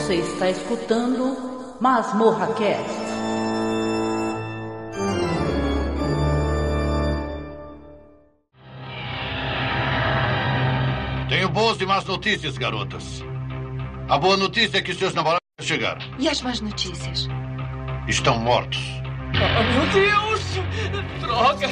Você está escutando Masmorra Cast. Tenho boas e más notícias, garotas. A boa notícia é que seus namorados chegaram. E as más notícias? Estão mortos. Oh, meu Deus! Droga!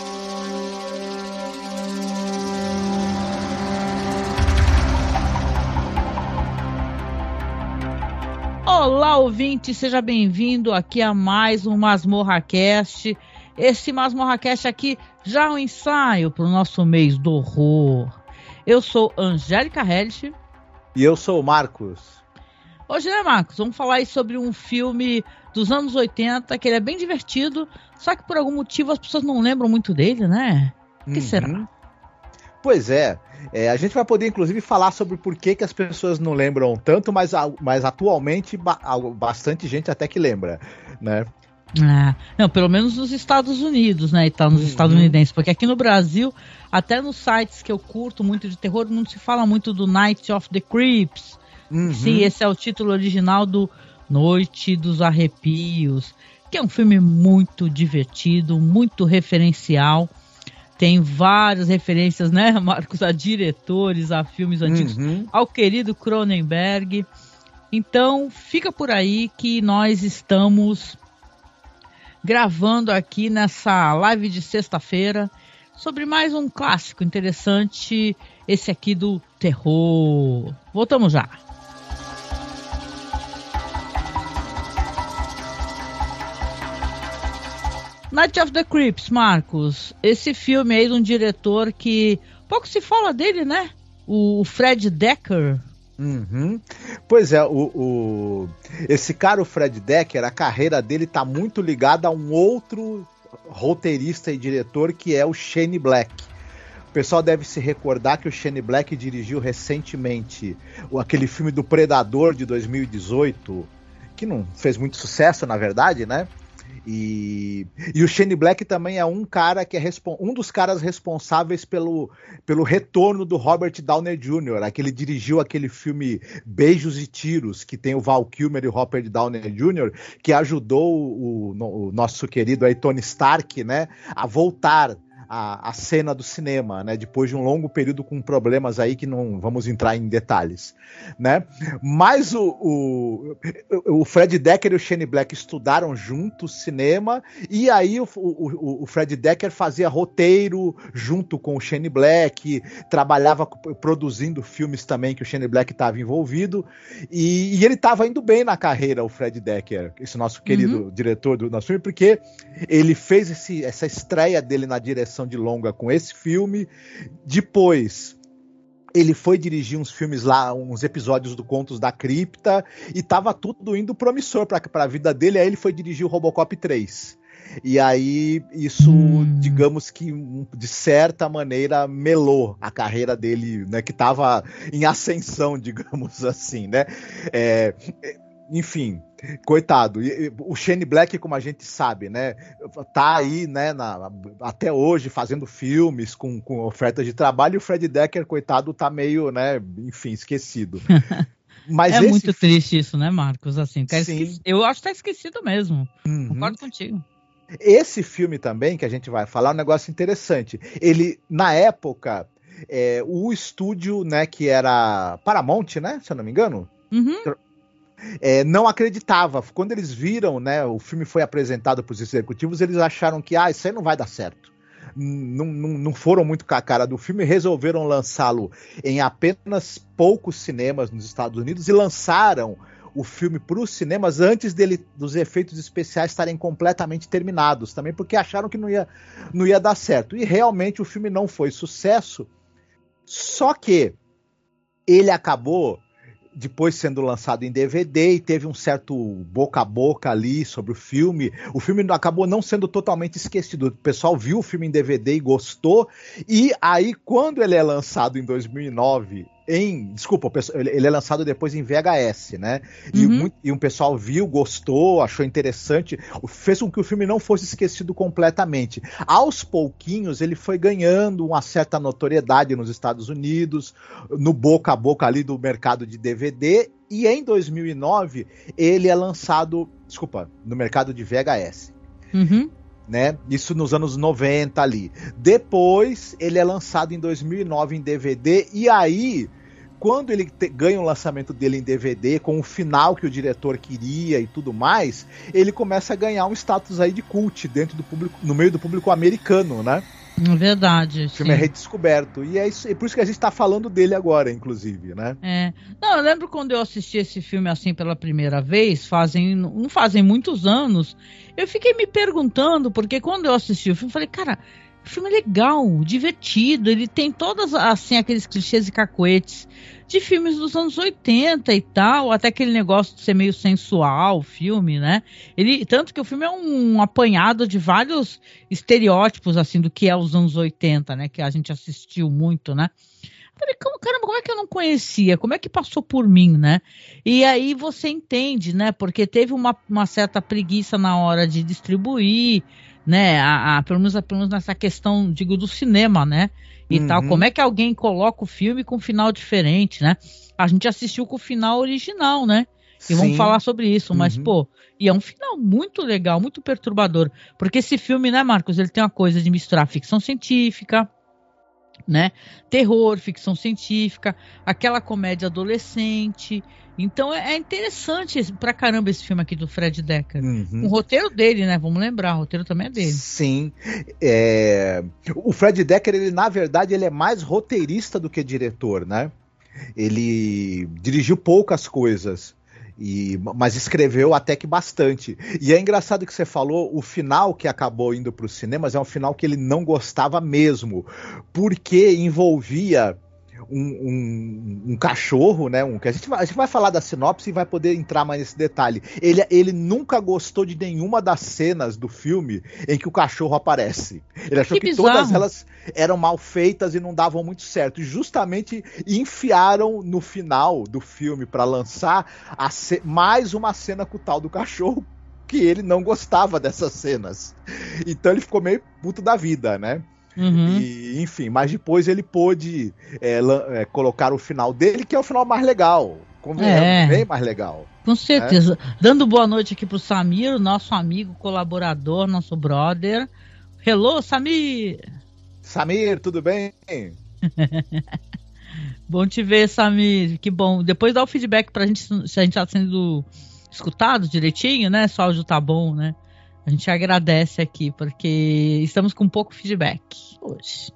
Olá, ouvinte, seja bem-vindo aqui a mais um Masmorra Cast. Esse Masmorra Cast aqui já é um ensaio para o nosso mês do horror. Eu sou Angélica Hellish. E eu sou o Marcos. Hoje, né, Marcos? Vamos falar aí sobre um filme dos anos 80, que ele é bem divertido, só que por algum motivo as pessoas não lembram muito dele, né? O que será? Pois é, a gente vai poder inclusive falar sobre por que as pessoas não lembram tanto, mas atualmente bastante gente até que lembra, né? Não, pelo menos nos Estados Unidos, né? E tá nos estadunidenses, porque aqui no Brasil, até nos sites que eu curto muito de terror, não se fala muito do Night of the Creeps. Sim, esse é o título original do Noite dos Arrepios, que é um filme muito divertido, muito referencial. Tem várias referências, né, Marcos, a diretores, a filmes antigos, ao querido Cronenberg. Então, fica por aí que nós estamos gravando aqui nessa live de sexta-feira sobre mais um clássico interessante, esse aqui do terror. Voltamos já. Night of the Creeps, Marcos. Esse filme aí de um diretor que pouco se fala dele, né? O Fred Decker. Pois é, esse cara, o Fred Decker, a carreira dele tá muito ligada a um outro roteirista e diretor que é o Shane Black. O pessoal deve se recordar que o Shane Black dirigiu recentemente aquele filme do Predador de 2018, que não fez muito sucesso, na verdade, né? E o Shane Black também é um cara que é um dos caras responsáveis pelo retorno do Robert Downey Jr., ele dirigiu aquele filme Beijos e Tiros, que tem o Val Kilmer e o Robert Downey Jr., que ajudou o nosso querido aí, Tony Stark, né, a voltar a cena do cinema, né, depois de um longo período com problemas aí que não vamos entrar em detalhes, né? Mas o Fred Decker e o Shane Black estudaram juntos cinema, e aí o Fred Decker fazia roteiro junto com o Shane Black, trabalhava produzindo filmes também que o Shane Black estava envolvido, e ele estava indo bem na carreira, o Fred Decker, esse nosso querido diretor do nosso filme, porque ele fez essa estreia dele na direção de longa com esse filme. Depois ele foi dirigir uns filmes lá, uns episódios do Contos da Cripta, e tava tudo indo promissor para a vida dele. Aí ele foi dirigir o Robocop 3. E aí isso, digamos que de certa maneira melou a carreira dele, né, que tava em ascensão, digamos assim, né? Enfim, coitado. O Shane Black, como a gente sabe, né, tá aí, né, até hoje fazendo filmes com ofertas de trabalho, e o Fred Decker, coitado, tá meio, né, enfim, esquecido. Mas é muito triste isso, né, Marcos? Assim, sim. Eu acho que tá esquecido mesmo. Concordo contigo. Esse filme também, que a gente vai falar, é um negócio interessante. Ele, na época, o estúdio, né, que era Paramount, né, se eu não me engano, não acreditava. Quando eles viram, né, o filme foi apresentado para os executivos, eles acharam que isso aí não vai dar certo. Não foram muito com a cara do filme, resolveram lançá-lo em apenas poucos cinemas nos Estados Unidos e lançaram o filme para os cinemas antes dos efeitos especiais estarem completamente terminados, também porque acharam que não ia dar certo. E realmente o filme não foi sucesso, só que ele acabou depois sendo lançado em DVD e teve um certo boca a boca ali sobre o filme. O filme acabou não sendo totalmente esquecido. O pessoal viu o filme em DVD e gostou. E aí, quando ele é lançado em 2009 ele é lançado depois em VHS, né? E um pessoal viu, gostou, achou interessante, fez com que o filme não fosse esquecido completamente. Aos pouquinhos, ele foi ganhando uma certa notoriedade nos Estados Unidos, no boca a boca ali do mercado de DVD, e em 2009 ele é lançado, no mercado de VHS. Né? Isso nos anos 90 ali. Depois ele é lançado em 2009 em DVD, e aí quando ele ganha o lançamento dele em DVD, com o final que o diretor queria e tudo mais, ele começa a ganhar um status aí de cult dentro do público, no meio do público americano, né? Verdade. O filme é redescoberto. E é por isso que a gente tá falando dele agora, inclusive, né? Não, eu lembro quando eu assisti esse filme assim pela primeira vez, não fazem muitos anos, eu fiquei me perguntando, porque quando eu assisti o filme, eu falei, cara, o filme é legal, divertido, ele tem todas, assim, aqueles clichês e cacoetes de filmes dos anos 80 e tal, até aquele negócio de ser meio sensual, o filme, né? Tanto que o filme é um apanhado de vários estereótipos, assim, do que é os anos 80, né? Que a gente assistiu muito, né? Falei, caramba, como é que eu não conhecia? Como é que passou por mim, né? E aí você entende, né? Porque teve uma certa preguiça na hora de distribuir, né? Pelo menos nessa questão, digo, do cinema, né? E tal, como é que alguém coloca o filme com um final diferente, né? A gente assistiu com o final original, né? E vamos falar sobre isso, mas, e é um final muito legal, muito perturbador, porque esse filme, né, Marcos, ele tem uma coisa de misturar ficção científica, né, terror, ficção científica, aquela comédia adolescente. Então é interessante pra caramba esse filme aqui do Fred Dekker. O roteiro dele, né? Vamos lembrar, o roteiro também é dele. Sim. O Fred Dekker, ele, na verdade, ele é mais roteirista do que diretor, né? Ele dirigiu poucas coisas, mas escreveu até que bastante. E é engraçado que você falou, o final que acabou indo para os cinemas é um final que ele não gostava mesmo, porque envolvia um cachorro, né? A gente vai falar da sinopse e vai poder entrar mais nesse detalhe. Ele nunca gostou de nenhuma das cenas do filme em que o cachorro aparece. Ele achou que todas elas eram mal feitas e não davam muito certo. E justamente enfiaram no final do filme para lançar mais uma cena com o tal do cachorro, que ele não gostava dessas cenas. Então ele ficou meio puto da vida, né? E, enfim, mas depois ele pôde colocar o final dele, que é o final mais legal, bem mais legal. Com certeza. Dando boa noite aqui pro Samir, nosso amigo, colaborador, nosso brother. Hello, Samir! Samir, tudo bem? Bom te ver, Samir, que bom. Depois dá o feedback pra gente, se a gente tá sendo escutado direitinho, né? Se o áudio tá bom, né? A gente agradece aqui, porque estamos com pouco feedback hoje.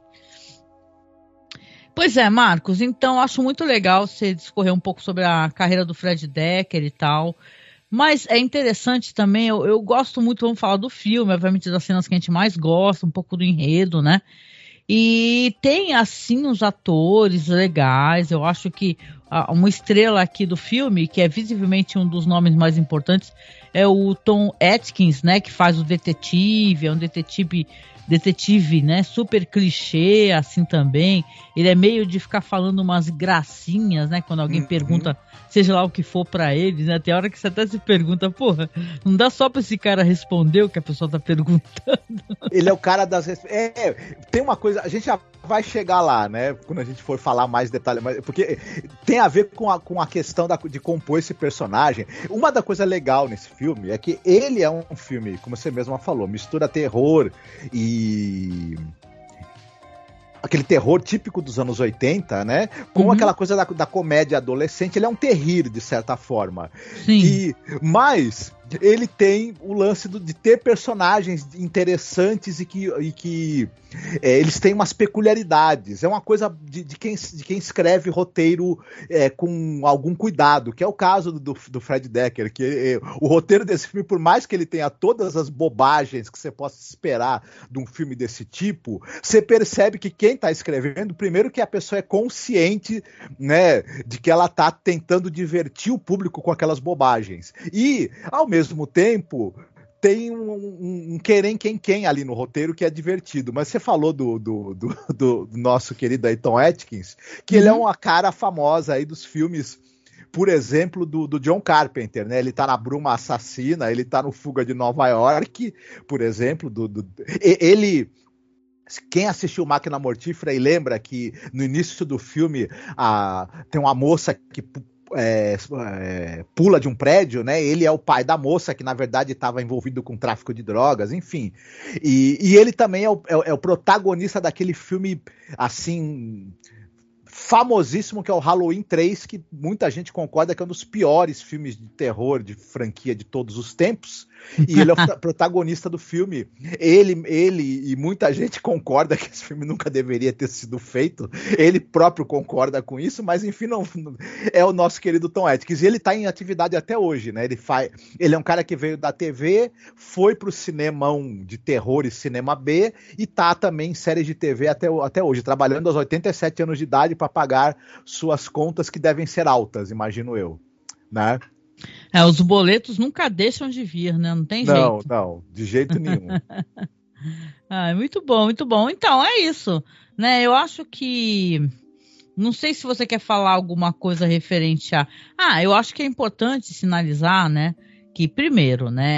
Pois é, Marcos, então acho muito legal você discorrer um pouco sobre a carreira do Fred Dekker e tal, mas é interessante também, eu gosto muito, vamos falar do filme, obviamente das cenas que a gente mais gosta, um pouco do enredo, né? E tem, assim, os atores legais. Eu acho que uma estrela aqui do filme, que é visivelmente um dos nomes mais importantes, é o Tom Atkins, né? Que faz o detetive, é um detetive, né? Super clichê, assim também. Ele é meio de ficar falando umas gracinhas, né? Quando alguém pergunta, seja lá o que for pra ele, né? Tem hora que você até se pergunta, porra, não dá só pra esse cara responder o que a pessoa tá perguntando. Ele é o cara das... tem uma coisa, a gente já vai chegar lá, né? Quando a gente for falar mais detalhes, porque tem a ver com a questão de compor esse personagem. Uma da coisa legal nesse filme é que ele é um filme, como você mesma falou, mistura terror e... aquele terror típico dos anos 80, né? Com aquela coisa da comédia adolescente. Ele é um terrir, de certa forma. Sim. Mas ele tem o lance de ter personagens interessantes e que eles têm umas peculiaridades. É uma coisa de quem escreve roteiro com algum cuidado, que é o caso do Fred Dekker, que o roteiro desse filme, por mais que ele tenha todas as bobagens que você possa esperar de um filme desse tipo, você percebe que quem está escrevendo, primeiro que a pessoa é consciente, né, de que ela está tentando divertir o público com aquelas bobagens. E, ao mesmo tempo, tem um quem ali no roteiro que é divertido. Mas você falou do nosso querido aí, Tom Atkins, que ele é uma cara famosa aí dos filmes, por exemplo, do John Carpenter, né? Ele tá na Bruma Assassina, ele tá no Fuga de Nova York, por exemplo. Quem assistiu Máquina Mortífera e lembra que no início do filme tem uma moça que pula de um prédio, né? Ele é o pai da moça que, na verdade, estava envolvido com tráfico de drogas, enfim. E ele também é o protagonista daquele filme, assim, famosíssimo, que é o Halloween 3, que muita gente concorda que é um dos piores filmes de terror de franquia de todos os tempos. E ele é o protagonista do filme. Ele e muita gente concorda que esse filme nunca deveria ter sido feito. Ele próprio concorda com isso, mas enfim, não é o nosso querido Tom Atkins. E ele está em atividade até hoje, né? Ele é um cara que veio da TV, foi pro cinemão de terror e cinema B e tá também em séries de TV até hoje, trabalhando aos 87 anos de idade para pagar suas contas que devem ser altas, imagino eu, né? Os boletos nunca deixam de vir, né? Não tem jeito. Não, de jeito nenhum. Muito bom, muito bom. Então, é isso, né? Eu acho que... Não sei se você quer falar alguma coisa referente a... eu acho que é importante sinalizar, né? Que, primeiro, né?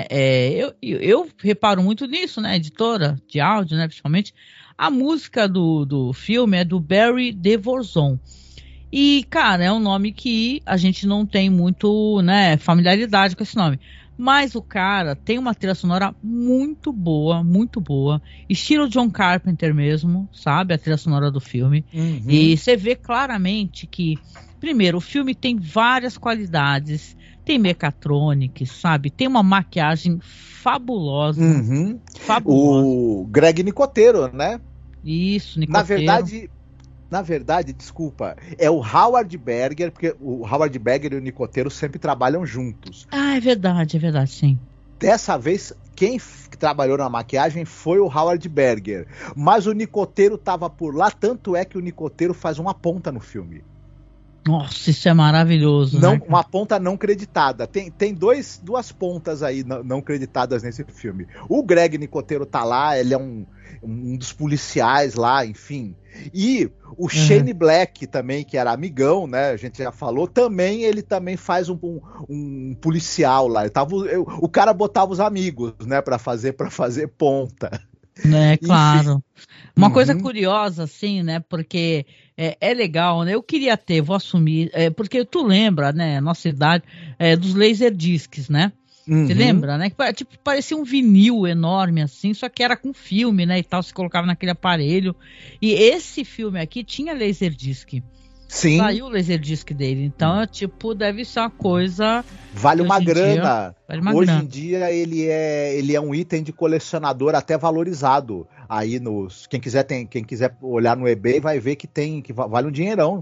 Eu reparo muito nisso, né? Editora de áudio, né? Principalmente. A música do filme é do Barry DeVorzon. E, cara, é um nome que a gente não tem muito, né, familiaridade com esse nome. Mas o cara tem uma trilha sonora muito boa, estilo John Carpenter mesmo, sabe? A trilha sonora do filme. Uhum. E você vê claramente que, primeiro, o filme tem várias qualidades, tem mechatronics, sabe? Tem uma maquiagem fabulosa. Uhum. Fabulosa. O Greg Nicotero, né? Isso, Nicotero. Na verdade, desculpa, é o Howard Berger, porque o Howard Berger e o Nicotero sempre trabalham juntos. É verdade, sim. Dessa vez, quem trabalhou na maquiagem foi o Howard Berger, mas o Nicotero estava por lá, tanto é que o Nicotero faz uma ponta no filme. Nossa, isso é maravilhoso, não, né? Uma ponta não creditada. Tem duas pontas aí não creditadas nesse filme. O Greg Nicotero tá lá, ele é um dos policiais lá, enfim. E o Shane Black também, que era amigão, né? A gente já falou, ele também faz um policial lá. O cara botava os amigos, né, pra fazer ponta. Claro. Uma coisa curiosa, assim, né? Porque é legal, né? Eu queria vou assumir, porque tu lembra, né? Nossa idade, dos Laserdiscs, né? Você lembra, né? Que tipo, parecia um vinil enorme, assim, só que era com filme, né? E tal, se colocava naquele aparelho. E esse filme aqui tinha Laserdisc. Sim. Saiu o Laserdisc dele. Então, deve ser uma coisa... Vale uma grana. Hoje grana. Em dia, ele é um item de colecionador até valorizado. Aí, quem quiser olhar no eBay vai ver que vale um dinheirão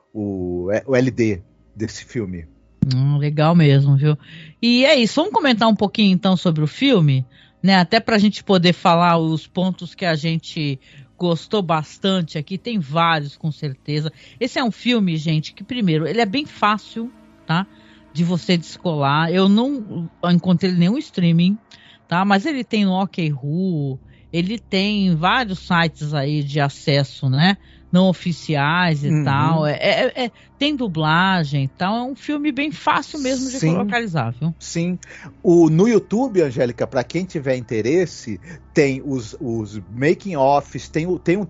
o LD desse filme. Legal mesmo, viu? E é isso, vamos comentar um pouquinho então sobre o filme, né? Até pra gente poder falar os pontos que a gente gostou bastante aqui, tem vários com certeza. Esse é um filme, gente, que primeiro, ele é bem fácil, tá? De você descolar. Eu não encontrei nenhum streaming, tá? Mas ele tem no OkRu, ele tem vários sites aí de acesso, né? Não oficiais e tal, tem dublagem e tal, é um filme bem fácil mesmo de localizar, viu? Sim, no YouTube, Angélica, para quem tiver interesse, tem os making-offs, tem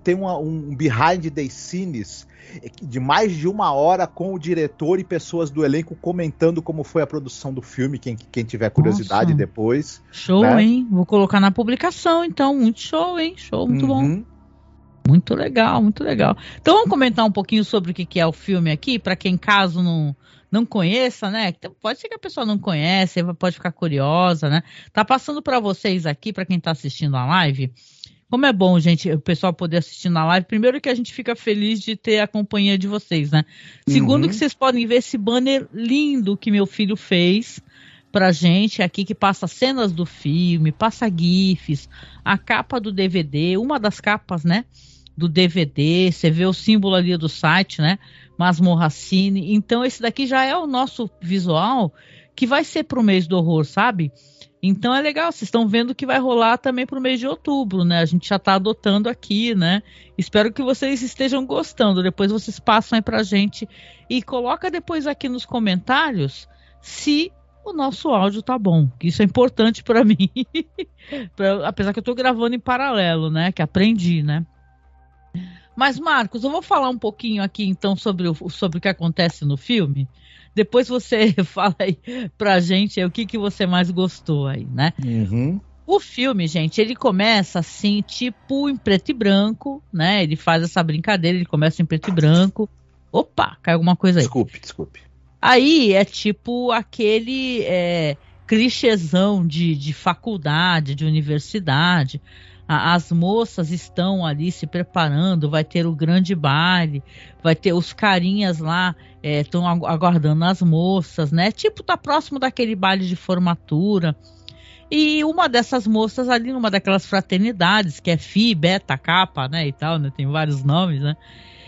um behind the scenes de mais de 1 hora com o diretor e pessoas do elenco comentando como foi a produção do filme, quem tiver curiosidade. Nossa. Depois. Show, né? Hein? Vou colocar na publicação, então, muito show, hein? Show, muito bom. Muito legal, muito legal. Então vamos comentar um pouquinho sobre o que é o filme aqui, para quem caso não conheça, né? Pode ser que a pessoa não conhece, pode ficar curiosa, né? Tá passando para vocês aqui, para quem tá assistindo a live, como é bom, gente, o pessoal poder assistir na live. Primeiro que a gente fica feliz de ter a companhia de vocês, né? Segundo que vocês podem ver esse banner lindo que meu filho fez pra gente aqui, que passa cenas do filme, passa GIFs, a capa do DVD, uma das capas, né? Do DVD, você vê o símbolo ali do site, né? Masmorra Cine. Então esse daqui já é o nosso visual que vai ser pro mês do horror, sabe? Então é legal, vocês estão vendo que vai rolar também pro mês de outubro, né? A gente já tá adotando aqui, né? Espero que vocês estejam gostando. Depois vocês passam aí pra gente e coloca depois aqui nos comentários se o nosso áudio tá bom. Isso é importante para mim. Apesar que eu tô gravando em paralelo, né? Que aprendi, né? Mas, Marcos, eu vou falar um pouquinho aqui, então, sobre o que acontece no filme. Depois você fala aí pra gente aí, o que você mais gostou aí, né? Uhum. O filme, gente, ele começa assim, tipo em preto e branco, né? Ele faz essa brincadeira, ele começa em preto e branco. Opa, caiu alguma coisa aí. Desculpe. Aí é tipo aquele clichêzão de faculdade, de universidade. As moças estão ali se preparando, vai ter o grande baile, vai ter os carinhas lá, estão aguardando as moças, né? Tipo, tá próximo daquele baile de formatura. E uma dessas moças ali, numa daquelas fraternidades, que é Phi, Beta, Kappa, né, e tal, né? Tem vários nomes, né?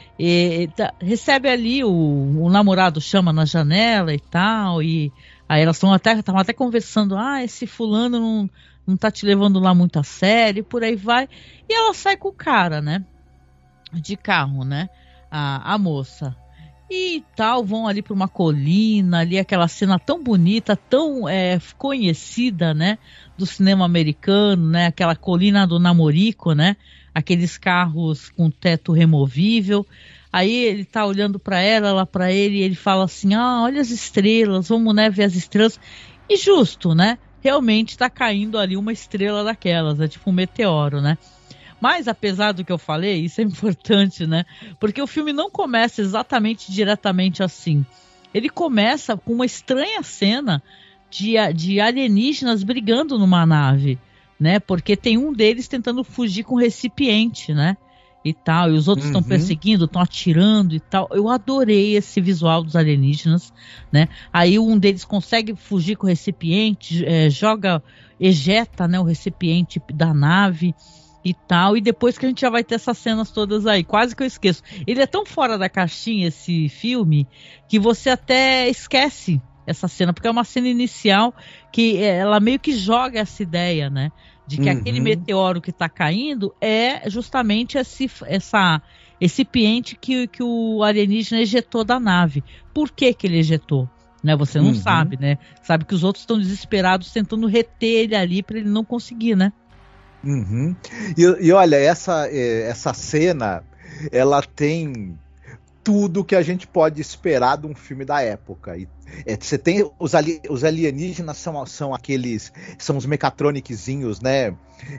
Recebe ali, o namorado chama na janela e tal, e aí elas estavam até conversando, esse fulano não tá te levando lá muito a sério, e por aí vai, e ela sai com o cara, né, de carro, né, a moça, e tal, vão ali para uma colina, ali aquela cena tão bonita, tão conhecida, né, do cinema americano, né, aquela colina do Namorico, né, aqueles carros com teto removível. Aí ele tá olhando para ela para ele, e ele fala assim, olha as estrelas, vamos, né, ver as estrelas. E justo, né, realmente tá caindo ali uma estrela daquelas, é tipo um meteoro, né. Mas, apesar do que eu falei, isso é importante, né? Porque o filme não começa exatamente diretamente assim. Ele começa com uma estranha cena de alienígenas brigando numa nave, né? Porque tem um deles tentando fugir com recipiente, né? E tal, e os outros estão perseguindo, estão atirando e tal. Eu adorei esse visual dos alienígenas, né? Aí um deles consegue fugir com o recipiente, ejeta, né, o recipiente da nave e tal, e depois que a gente já vai ter essas cenas todas aí, quase que eu esqueço. Ele é tão fora da caixinha, esse filme, que você até esquece essa cena, porque é uma cena inicial que ela meio que joga essa ideia, né, de que aquele meteoro que está caindo é justamente esse recipiente que o alienígena ejetou da nave. Por que ele ejetou? Né, você não sabe, né? Sabe que os outros estão desesperados tentando reter ele ali para ele não conseguir, né? E olha, essa cena, ela tem tudo que a gente pode esperar de um filme da época. Você tem os alienígenas são aqueles, são os mecatroniquezinhos, né?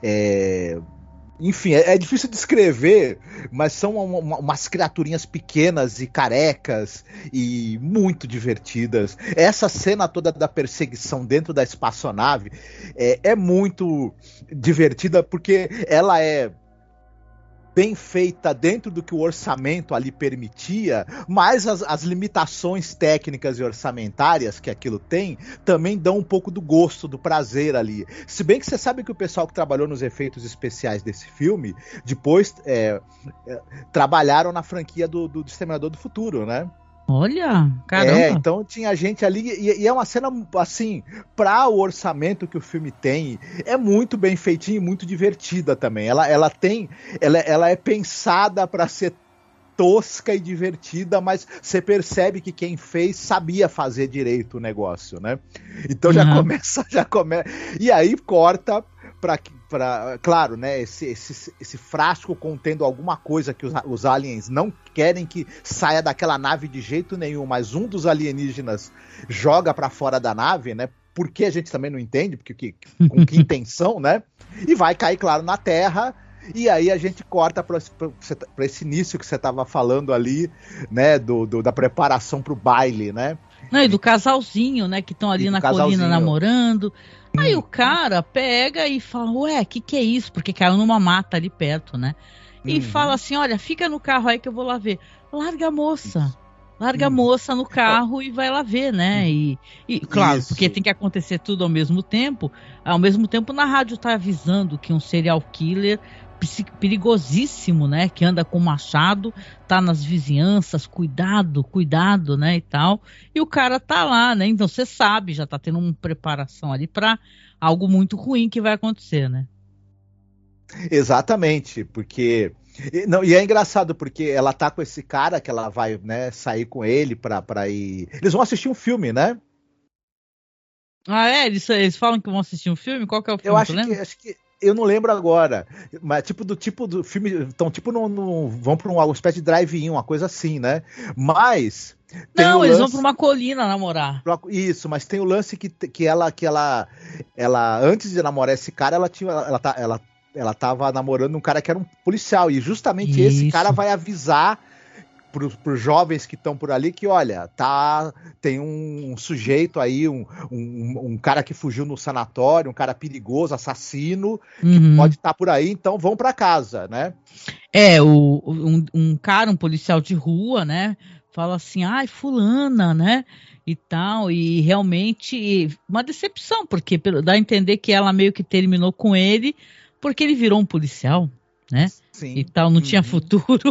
Enfim, é difícil descrever, mas são umas criaturinhas pequenas e carecas e muito divertidas. Essa cena toda da perseguição dentro da espaçonave é muito divertida porque ela é bem feita dentro do que o orçamento ali permitia, mas as limitações técnicas e orçamentárias que aquilo tem também dão um pouco do gosto, do prazer ali. Se bem que você sabe que o pessoal que trabalhou nos efeitos especiais desse filme, depois trabalharam na franquia do Exterminador do Futuro, né? Olha, caramba. Então tinha gente ali, e é uma cena, assim, para o orçamento que o filme tem, é muito bem feitinha e muito divertida também. Ela é pensada para ser tosca e divertida, mas você percebe que quem fez sabia fazer direito o negócio, né? Então já começa, e aí corta para claro, né, esse frasco contendo alguma coisa que os aliens não querem que saia daquela nave de jeito nenhum, mas um dos alienígenas joga para fora da nave, né? Porque a gente também não entende, porque com que intenção, né? E vai cair, claro, na Terra. E aí a gente corta para esse início que você estava falando ali, né? Da preparação para o baile, né? Não, e do casalzinho, né? Que estão ali na colina namorando. Aí o cara pega e fala, ué, que é isso? Porque caiu numa mata ali perto, né? E fala assim, olha, fica no carro aí que eu vou lá ver. Larga a moça. Larga a moça no carro e vai lá ver, né? E claro, isso. Porque tem que acontecer tudo ao mesmo tempo. Ao mesmo tempo, na rádio tá avisando que um serial killer perigosíssimo, né? Que anda com machado, tá nas vizinhanças, cuidado, né? E tal. E o cara tá lá, né? Então você sabe, já tá tendo uma preparação ali pra algo muito ruim que vai acontecer, né? Exatamente, porque... Não, e é engraçado porque ela tá com esse cara que ela vai, né, sair com ele pra ir... Eles vão assistir um filme, né? Eles falam que vão assistir um filme? Qual que é o filme? Eu acho que Eu não lembro agora, mas tipo do filme, então tipo vão para uma espécie de drive-in, uma coisa assim, né? Mas não, eles vão para uma colina namorar. Isso, mas tem o lance que ela antes de namorar esse cara, ela tava namorando um cara que era um policial, e justamente esse cara vai avisar pros jovens que estão por ali que, olha, tem um sujeito aí, um cara que fugiu no sanatório, um cara perigoso, assassino, que pode estar por aí, então vão para casa, né? Um policial de rua, né, fala assim, ai, fulana, né, e tal, e realmente uma decepção, porque dá a entender que ela meio que terminou com ele, porque ele virou um policial, né, Sim. E tal, não tinha futuro.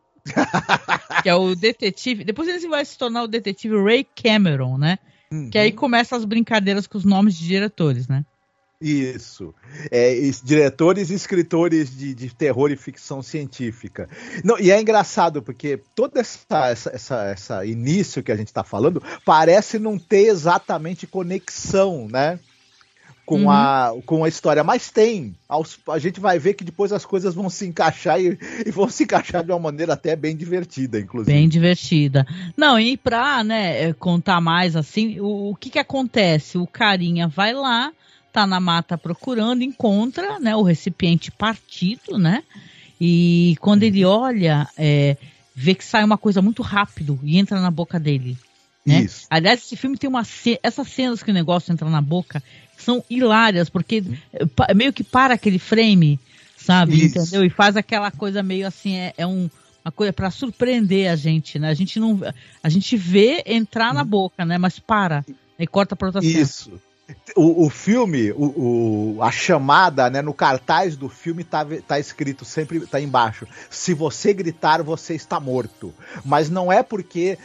Que é o detetive. Depois ele vai se tornar o detetive Ray Cameron, né? Que aí começam as brincadeiras com os nomes de diretores, né? Isso. Diretores e escritores de terror e ficção científica. Não, e é engraçado, porque todo essa início que a gente está falando parece não ter exatamente conexão, né? Com a história, mas tem. A gente vai ver que depois as coisas vão se encaixar e vão se encaixar de uma maneira até bem divertida, inclusive. Bem divertida. Não, e pra, né, contar mais assim, o que acontece? O carinha vai lá, tá na mata procurando, encontra, né, o recipiente partido, né, e quando ele olha, vê que sai uma coisa muito rápido e entra na boca dele. Né? Isso. Aliás, esse filme tem essas cenas que o negócio entra na boca são hilárias, porque meio que para aquele frame, sabe? Isso. Entendeu? E faz aquela coisa meio assim, uma coisa para surpreender a gente, né? A gente vê entrar na boca, né? Mas para e corta para outra cena. Isso. O filme, a chamada, né, no cartaz do filme tá escrito sempre, tá embaixo: se você gritar, você está morto. Mas não é porque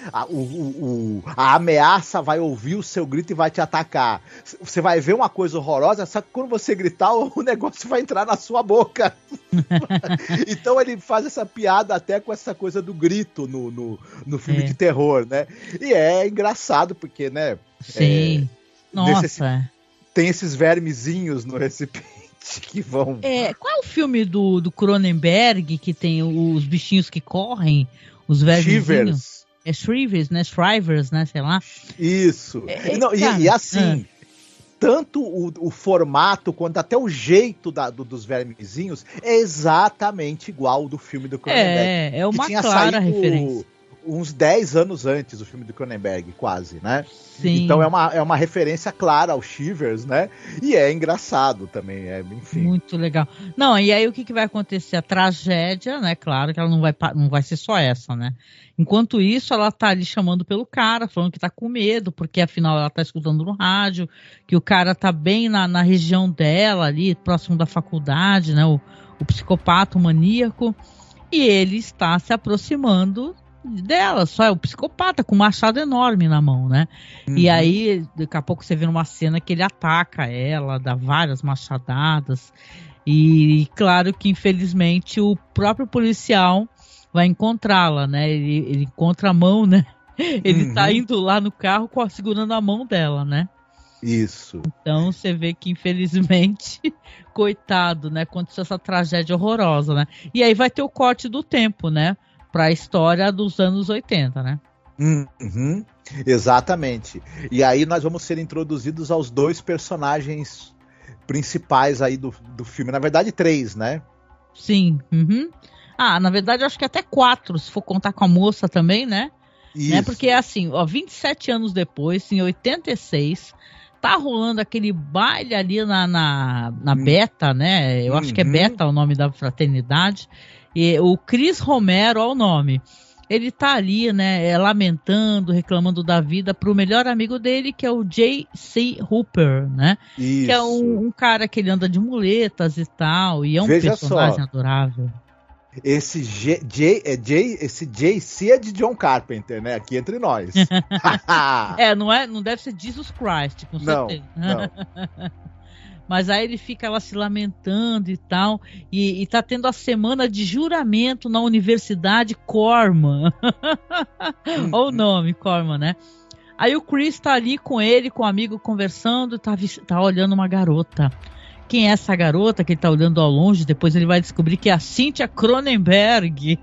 a ameaça vai ouvir o seu grito e vai te atacar. Você vai ver uma coisa horrorosa, só que quando você gritar, o negócio vai entrar na sua boca. Então ele faz essa piada até com essa coisa do grito no filme de terror, né? E é engraçado porque, né? Sim. Nossa. Tem esses vermezinhos no recipiente que vão... Qual é o filme do Cronenberg que tem os bichinhos que correm? Os vermezinhos? Shrivers, né? Shrivers, né? Sei lá. Isso. E assim... Tanto o formato quanto até o jeito dos vermezinhos é exatamente igual ao do filme do Cronenberg. É uma clara referência. Uns 10 anos antes do filme do Cronenberg, quase, né? Sim. Então é uma referência clara ao Shivers, né? E é engraçado também, enfim. Muito legal. Não, e aí o que vai acontecer? A tragédia, né? Claro que ela não vai ser só essa, né? Enquanto isso, ela tá ali chamando pelo cara, falando que tá com medo, porque afinal ela tá escutando no rádio, que o cara tá bem na região dela ali, próximo da faculdade, né? O psicopata, o maníaco, e ele está se aproximando dela, só é o psicopata com um machado enorme na mão, né? E aí, daqui a pouco você vê numa cena que ele ataca ela, dá várias machadadas, e claro que infelizmente o próprio policial vai encontrá-la, né? Ele encontra a mão, né? Ele tá indo lá no carro segurando a mão dela, né? Isso. Então você vê que infelizmente, coitado, né? Aconteceu essa tragédia horrorosa, né? E aí vai ter o corte do tempo, né? Para a história dos anos 80, né? Exatamente. E aí nós vamos ser introduzidos aos dois personagens principais aí do filme. Na verdade, 3, né? Sim. Na verdade, eu acho que até 4, se for contar com a moça também, né? Isso. Né? Porque assim, 27 anos depois, em 86, tá rolando aquele baile ali na Beta, né? Eu acho que é Beta o nome da fraternidade. E o Chris Romero, olha o nome, ele tá ali, né, lamentando, reclamando da vida pro melhor amigo dele, que é o J.C. Hooper, né? Isso. Que é um cara que ele anda de muletas e tal, e é um personagem adorável. Esse J.C. é de John Carpenter, né? Aqui entre nós. Não deve ser Jesus Christ, com certeza. Não. Mas aí ele fica lá se lamentando e tal, e tá tendo a semana de juramento na Universidade Corman. Olha o nome, Corman, né? Aí o Chris tá ali com ele, com o amigo, conversando, tá olhando uma garota quem é essa garota que ele tá olhando ao longe. Depois ele vai descobrir que é a Cynthia Cronenberg.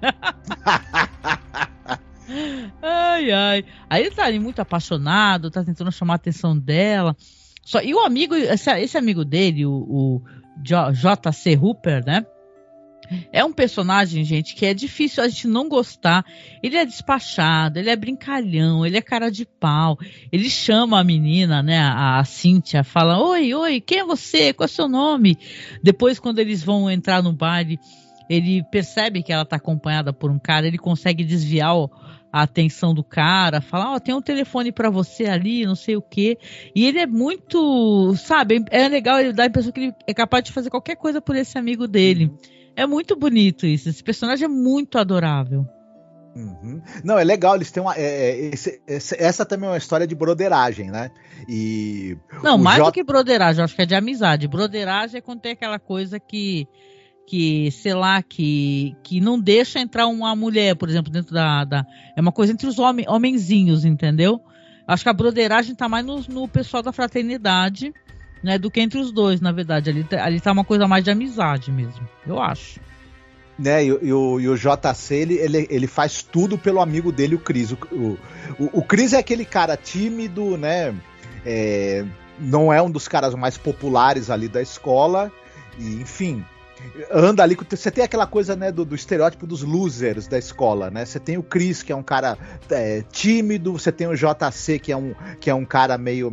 Ai, ai. Aí ele tá ali muito apaixonado, tá tentando chamar a atenção dela. E o amigo, esse amigo dele, o J.C. Hooper, né? É um personagem, gente, que é difícil a gente não gostar. Ele é despachado, ele é brincalhão, ele é cara de pau. Ele chama a menina, né, a Cynthia, fala: oi, quem é você? Qual é o seu nome? Depois, quando eles vão entrar no baile, ele percebe que ela tá acompanhada por um cara, ele consegue desviar a atenção do cara, fala: tem um telefone pra você ali, não sei o quê. E ele é muito, sabe, é legal, ele dá a impressão que ele é capaz de fazer qualquer coisa por esse amigo dele. É muito bonito isso. Esse personagem é muito adorável. Uhum. Não, é legal, eles têm essa também é uma história de broderagem, né? E não, mais do que broderagem, eu acho que é de amizade. Broderagem é quando tem aquela coisa que sei lá, que não deixa entrar uma mulher, por exemplo, dentro é uma coisa entre os homenzinhos, entendeu? Acho que a broderagem tá mais no pessoal da fraternidade, né, do que entre os dois, na verdade. Ali tá uma coisa mais de amizade mesmo, eu acho. Né, e o JC, ele faz tudo pelo amigo dele, o Chris. O Chris é aquele cara tímido, né? Não é um dos caras mais populares ali da escola, e, enfim, anda ali. Você tem aquela coisa, né, do estereótipo dos losers da escola, né? Você tem o Chris, que é um cara tímido, você tem o JC, que é um cara meio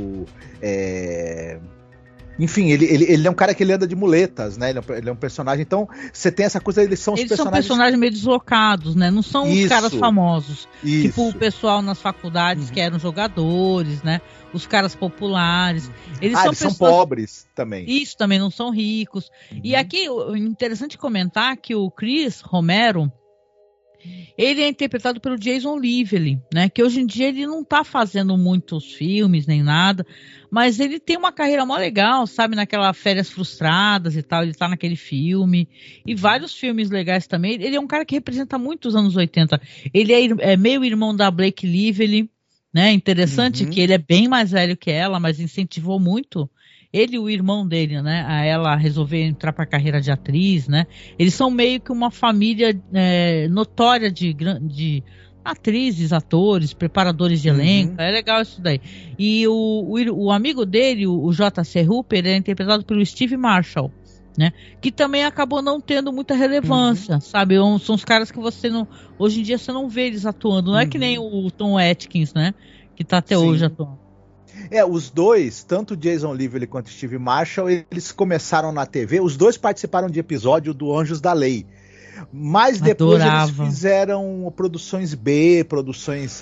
enfim, ele é um cara que ele anda de muletas, né? Ele é um personagem. Então, você tem essa coisa, eles são personagens meio deslocados, né? Não são os caras famosos. Isso. Tipo o pessoal nas faculdades que eram jogadores, né? Os caras populares. Eles são pobres também. Isso, também não são ricos. E aqui, interessante comentar que o Chris Romero, ele é interpretado pelo Jason Lively, né? Que hoje em dia ele não tá fazendo muitos filmes nem nada, mas ele tem uma carreira mó legal, sabe? Naquela Férias Frustradas e tal, ele tá naquele filme, e vários filmes legais também. Ele é um cara que representa muito os anos 80. Ele é meio irmão da Blake Lively, né? Interessante que ele é bem mais velho que ela, mas incentivou muito ele e o irmão dele, né, a ela resolver entrar para a carreira de atriz, né? Eles são meio que uma família notória de atrizes, atores, preparadores de elenco. É legal isso daí. E o amigo dele, o J.C. Hooper, é interpretado pelo Steve Marshall, né? Que também acabou não tendo muita relevância, sabe? São os caras que hoje em dia você não vê eles atuando. Não é que nem o Tom Atkins, né? Que tá até hoje atuando. Os dois, tanto o Jason Lively quanto o Steve Marshall, eles começaram na TV, os dois participaram de episódio do Anjos da Lei. Mas depois eles fizeram produções B, produções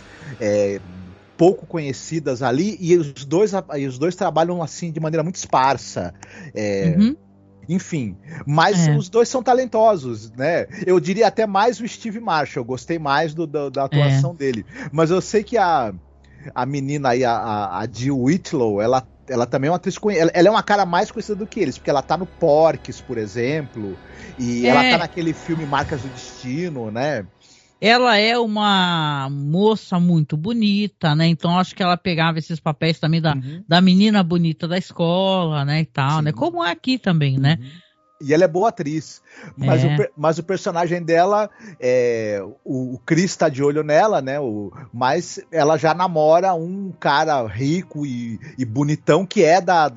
pouco conhecidas ali, e os dois trabalham assim de maneira muito esparsa. Enfim, mas os dois são talentosos, né? Eu diria até mais o Steve Marshall, eu gostei mais da atuação dele. Mas eu sei que a menina aí, a Jill Whitlow, ela também é uma atriz conhecida. Ela é uma cara mais conhecida do que eles, porque ela tá no Porky's, por exemplo, e ela tá naquele filme Marcas do Destino, né? Ela é uma moça muito bonita, né? Então acho que ela pegava esses papéis também da menina bonita da escola, né? E tal, né? Como é aqui também, né? E ela é boa atriz, mas o personagem dela, o Chris tá de olho nela, né? Mas ela já namora um cara rico e bonitão que é da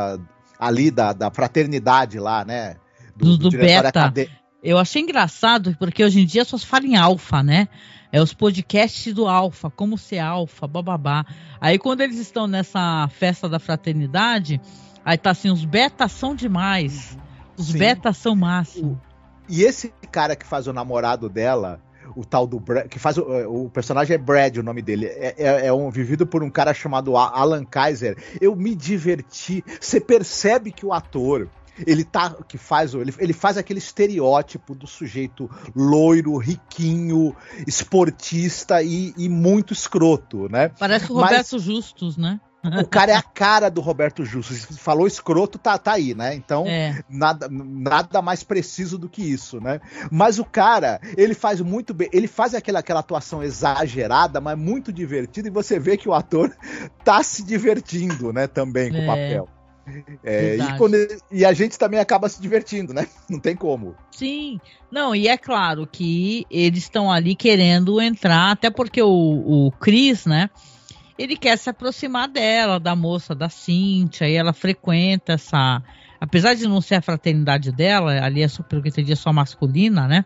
fraternidade lá, né? Do Beta. Eu achei engraçado, porque hoje em dia só se fala em alfa, né? Os podcasts do alfa, como ser alfa, bababá. Aí quando eles estão nessa festa da fraternidade, aí tá assim, os betas são demais. Os betas são máximo. E esse cara que faz o namorado dela, o tal do Brad, que faz o personagem é Brad, o nome dele, vivido por um cara chamado Alan Kaiser. Eu me diverti. Você percebe que o ator, ele faz aquele estereótipo do sujeito loiro, riquinho, esportista e muito escroto, né? Parece o Roberto Justus, né? O cara é a cara do Roberto Justus. Se falou escroto, tá aí, né? Então, nada mais preciso do que isso, né? Mas o cara, ele faz muito bem. Ele faz aquela atuação exagerada, mas muito divertida. E você vê que o ator tá se divertindo, né? Também com o papel. E a gente também acaba se divertindo, né? Não tem como. Sim, não, e é claro que eles estão ali querendo entrar, até porque o Chris, né? Ele quer se aproximar dela, da moça, da Cynthia, e ela frequenta essa... Apesar de não ser a fraternidade dela, ali pelo que eu entendi, é só masculina, né?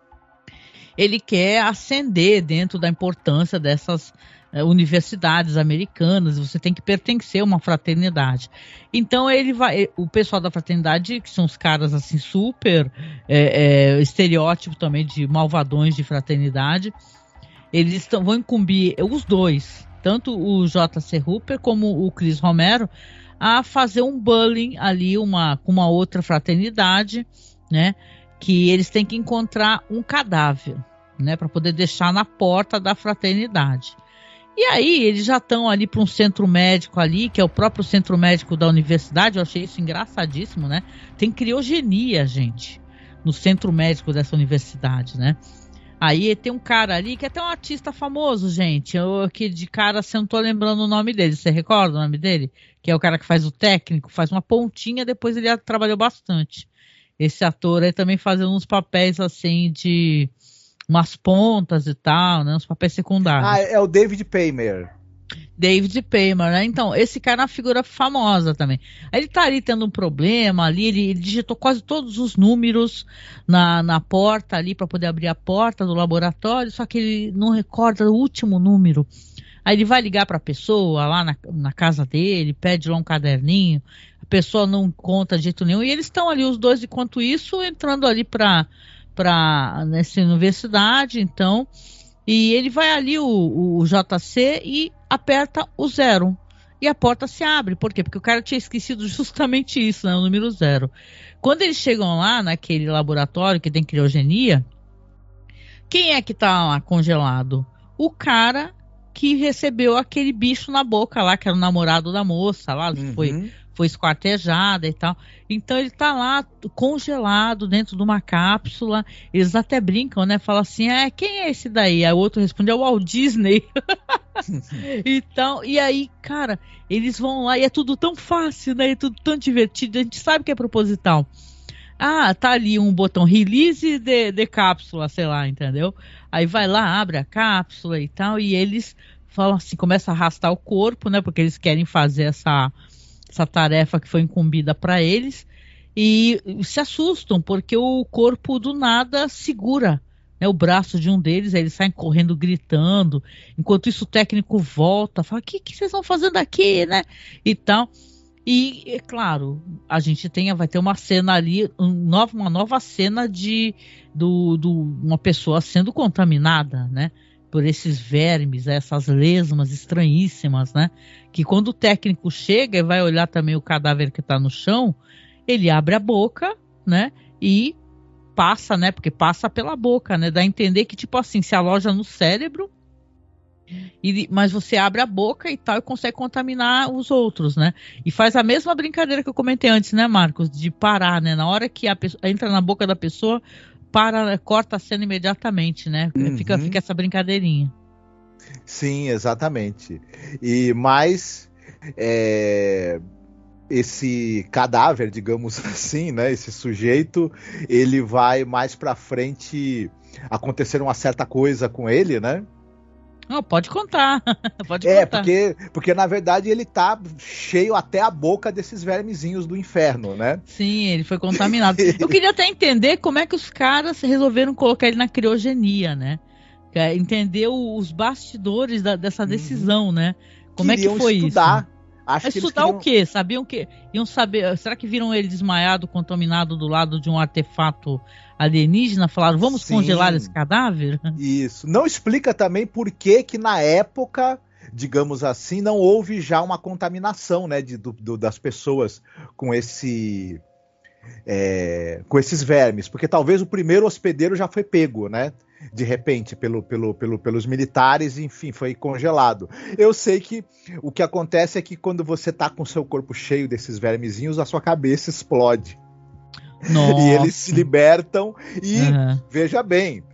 Ele quer ascender dentro da importância dessas universidades americanas, você tem que pertencer a uma fraternidade. Então o pessoal da fraternidade, que são os caras assim super estereótipo também de malvadões de fraternidade, eles vão incumbir os dois, tanto o J.C. Hooper como o Chris Romero, a fazer um bullying ali com uma outra fraternidade, né? Que eles têm que encontrar um cadáver, né? Para poder deixar na porta da fraternidade. E aí eles já estão ali para um centro médico ali, que é o próprio centro médico da universidade. Eu achei isso engraçadíssimo, né? Tem criogenia, gente, no centro médico dessa universidade, né? Aí tem um cara ali que é até um artista famoso, gente. Eu aqui de cara assim, não tô lembrando o nome dele. Você recorda o nome dele? Que é o cara que faz o técnico, faz uma pontinha, depois ele trabalhou bastante. Esse ator aí também fazendo uns papéis assim de umas pontas e tal, né? Uns papéis secundários. É o David Paymer. David Paymer, né? Então, esse cara é uma figura famosa também. Aí ele tá ali tendo um problema ali, ele digitou quase todos os números na porta ali para poder abrir a porta do laboratório, só que ele não recorda o último número. Aí ele vai ligar para a pessoa lá na casa dele, pede lá um caderninho, a pessoa não conta de jeito nenhum, e eles estão ali os dois, enquanto isso, entrando ali nessa universidade, então, e ele vai ali, o JC, e aperta o 0. E a porta se abre. Por quê? Porque o cara tinha esquecido justamente isso, né? O número 0. Quando eles chegam lá, naquele laboratório que tem criogenia, quem é que tá lá congelado? O cara que recebeu aquele bicho na boca lá, que era o namorado da moça lá, foi esquartejada e tal. Então ele tá lá congelado dentro de uma cápsula. Eles até brincam, né? Falam assim, quem é esse daí? Aí o outro responde, é o Walt Disney. Então, e aí, cara, eles vão lá e é tudo tão fácil, né? É tudo tão divertido. A gente sabe que é proposital. Tá ali um botão release de cápsula, sei lá, entendeu? Aí vai lá, abre a cápsula e tal, e eles falam assim, começam a arrastar o corpo, né? Porque eles querem fazer essa tarefa que foi incumbida para eles, e se assustam, porque o corpo do nada segura, né, o braço de um deles, aí eles saem correndo, gritando, enquanto isso o técnico volta, fala, o que vocês estão fazendo aqui, né, e tal. E, é claro, a gente vai ter uma cena ali, uma nova cena de uma pessoa sendo contaminada, né? Por esses vermes, essas lesmas estranhíssimas, né? Que quando o técnico chega e vai olhar também o cadáver que está no chão, ele abre a boca, né? E passa, né? Porque passa pela boca, né? Dá a entender que, tipo assim, se aloja no cérebro, mas você abre a boca e tal e consegue contaminar os outros, né? E faz a mesma brincadeira que eu comentei antes, né, Marcos? De parar, né? Na hora que a pessoa entra na boca da pessoa, corta a cena imediatamente, né? Fica essa brincadeirinha. Sim, exatamente. Mas esse cadáver, digamos assim, né? Esse sujeito, ele vai mais pra frente acontecer uma certa coisa com ele, né? Pode contar. Pode contar. Porque na verdade ele tá cheio até a boca desses vermezinhos do inferno, né? Sim, ele foi contaminado. Eu queria até entender como é que os caras resolveram colocar ele na criogenia, né? Entender os bastidores dessa decisão, né? Como Queriam é que foi estudar. Isso? Acho que estudar o quê? Sabiam que iam saber? Será que viram ele desmaiado, contaminado do lado de um artefato alienígena? Falaram, vamos congelar esse cadáver? Isso. Não explica também por que na época, digamos assim, não houve já uma contaminação, né, das pessoas com esses vermes, porque talvez o primeiro hospedeiro já foi pego, né? De repente, pelos militares, enfim, foi congelado. Eu sei que o que acontece é que quando você tá com seu corpo cheio desses vermezinhos, a sua cabeça explode. Nossa. E eles se libertam e, veja bem,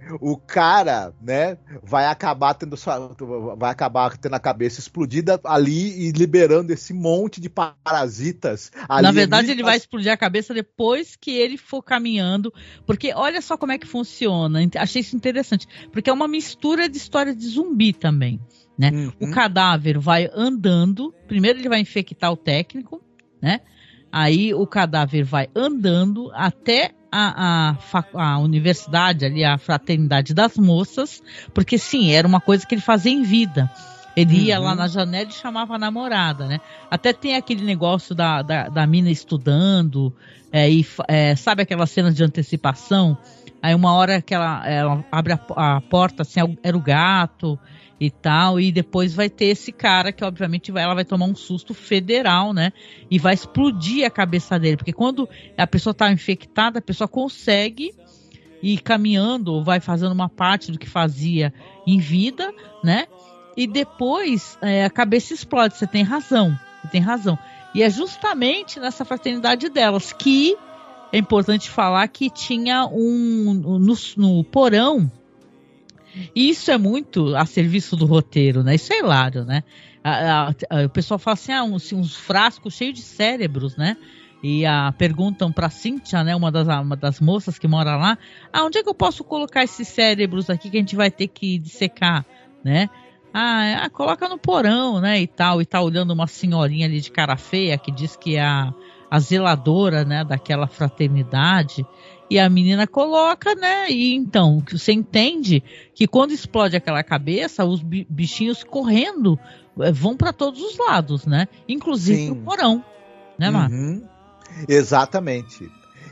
o cara, né, vai acabar tendo a cabeça explodida ali e liberando esse monte de parasitas. Na verdade, ele vai explodir a cabeça depois que ele for caminhando, porque olha só como é que funciona. Achei isso interessante, porque é uma mistura de história de zumbi também, né? O cadáver vai andando, primeiro ele vai infectar o técnico, né? Aí o cadáver vai andando até a universidade ali, a fraternidade das moças, porque sim, era uma coisa que ele fazia em vida. Ele ia lá na janela e chamava a namorada, né? Até tem aquele negócio da mina estudando, sabe aquelas cenas de antecipação? Aí uma hora que ela abre a porta, assim, era o gato e tal, e depois vai ter esse cara que obviamente ela vai tomar um susto federal, né? E vai explodir a cabeça dele, porque quando a pessoa está infectada, a pessoa consegue ir caminhando, ou vai fazendo uma parte do que fazia em vida, né? E depois a cabeça explode, você tem razão. E é justamente nessa fraternidade delas que é importante falar que tinha no porão. E isso é muito a serviço do roteiro, né? Isso é hilário, né? O pessoal fala assim, uns frascos cheios de cérebros, né? E perguntam pra Cíntia, né? Uma das moças que mora lá, onde é que eu posso colocar esses cérebros aqui que a gente vai ter que dissecar, né? Coloca no porão, né? E tal, e tá olhando uma senhorinha ali de cara feia que diz que é a zeladora, né? Daquela fraternidade. E a menina coloca, né? E então, você entende que quando explode aquela cabeça, os bichinhos correndo vão para todos os lados, né? Inclusive o porão, né, Marcos? Exatamente.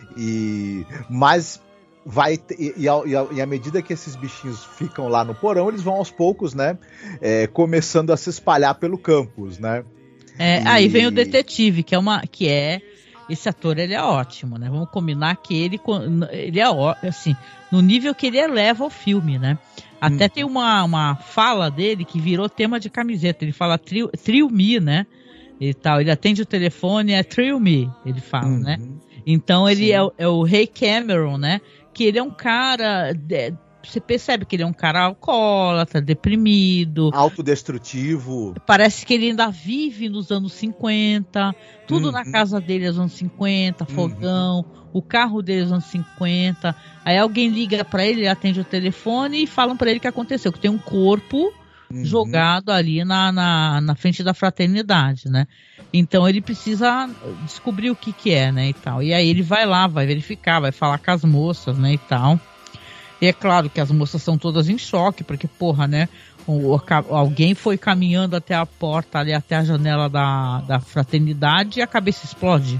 Mas vai e à medida que esses bichinhos ficam lá no porão, eles vão aos poucos, né? Começando a se espalhar pelo campus, né? Aí vem o detetive, que é esse ator, ele é ótimo, né? Vamos combinar que ele é assim, no nível que ele eleva o filme, né? Até tem uma fala dele que virou tema de camiseta. Ele fala Thrill Me, né? E tal. Ele atende o telefone, é Thrill Me, ele fala, né? Então ele é o Ray Cameron, né? Que ele é um cara... Você percebe que ele é um cara alcoólatra, deprimido. Autodestrutivo. Parece que ele ainda vive nos anos 50. Tudo na casa dele é nos anos 50, fogão. O carro dele é nos anos 50. Aí alguém liga pra ele atende o telefone e falam pra ele o que aconteceu. Que tem um corpo jogado ali na frente da fraternidade, né? Então ele precisa descobrir o que é, né, e tal. E aí ele vai lá, vai verificar, vai falar com as moças, né, e tal. E é claro que as moças são todas em choque, porque, porra, né? Alguém foi caminhando até a porta, ali até a janela da fraternidade e a cabeça explode.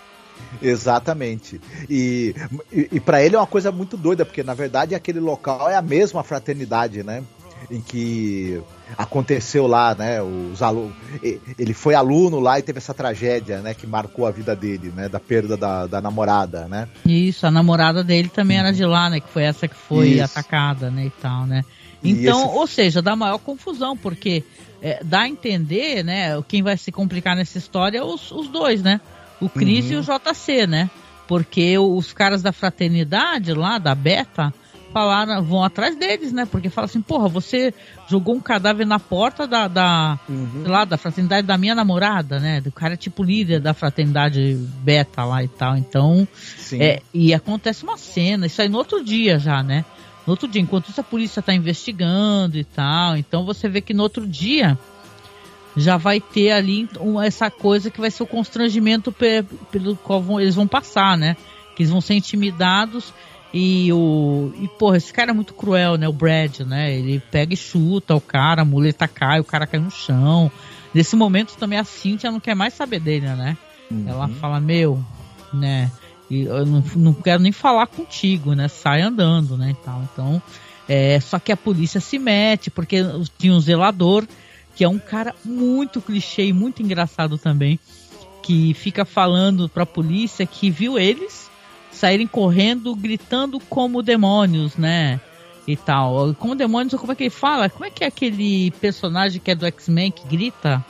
Exatamente. E para ele é uma coisa muito doida, porque na verdade aquele local é a mesma fraternidade, né? Em que aconteceu lá, né? Ele foi aluno lá e teve essa tragédia, né? Que marcou a vida dele, né? Da perda da namorada, né? Isso, a namorada dele também era de lá, né? Que foi essa que foi atacada, né? E tal, né? Então, ou seja, dá maior confusão, porque dá a entender, né? Quem vai se complicar nessa história é os dois, né? O Chris e o JC, né? Porque os caras da fraternidade lá, da Beta, vão atrás deles, né? Porque fala assim, porra, você jogou um cadáver na porta sei lá, da fraternidade da minha namorada, né? Do cara tipo líder da fraternidade Beta lá e tal. Então, e acontece uma cena, isso aí no outro dia já, né? No outro dia, enquanto isso a polícia tá investigando e tal. Então você vê que no outro dia já vai ter ali essa coisa que vai ser o constrangimento pelo qual eles vão passar, né? Que eles vão ser intimidados. E porra, esse cara é muito cruel, né? O Brad, né? Ele pega e chuta o cara, a muleta cai, o cara cai no chão. Nesse momento também a Cíntia não quer mais saber dele, né? Ela fala, né? E eu não quero nem falar contigo, né? Sai andando, né? E tal. Então, só que a polícia se mete, porque tinha um zelador, que é um cara muito clichê e muito engraçado também, que fica falando pra polícia que viu eles saírem correndo, gritando como demônios, né? E tal. Como demônios, como é que ele fala? Como é que é aquele personagem que é do X-Men que grita?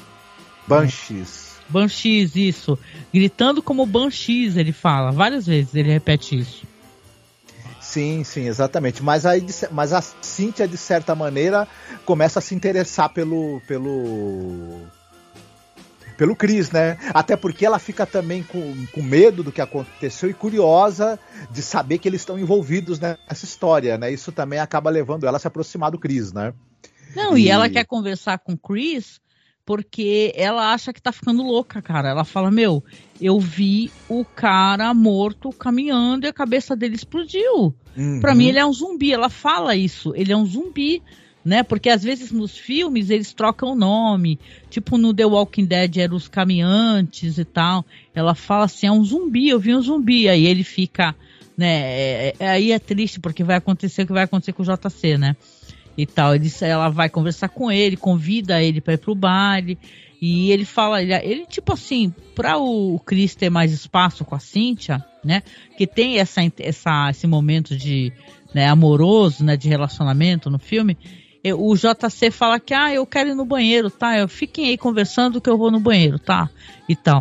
Banshees, isso. Gritando como Banshees, ele fala. Várias vezes ele repete isso. Sim, exatamente. Mas a Cynthia, de certa maneira, começa a se interessar pelo Chris, né? Até porque ela fica também com medo do que aconteceu e curiosa de saber que eles estão envolvidos nessa história, né? Isso também acaba levando ela a se aproximar do Chris, né? Não, e ela quer conversar com o Chris porque ela acha que tá ficando louca, cara. Ela fala, eu vi o cara morto caminhando e a cabeça dele explodiu. Pra mim ele é um zumbi. Ela fala isso, ele é um zumbi, né? Porque às vezes nos filmes eles trocam o nome. Tipo no The Walking Dead eram os caminhantes e tal. Ela fala assim, é um zumbi, eu vi um zumbi. Aí ele fica, né? Aí é triste porque vai acontecer o que vai acontecer com o JC, né? E tal, ela vai conversar com ele, convida ele para ir pro baile, e ele fala, ele tipo assim, para o Chris ter mais espaço com a Cynthia, né, que tem esse momento de, né, amoroso, né, de relacionamento no filme, o JC fala que, eu quero ir no banheiro, tá, fiquem aí conversando que eu vou no banheiro, tá, e tal.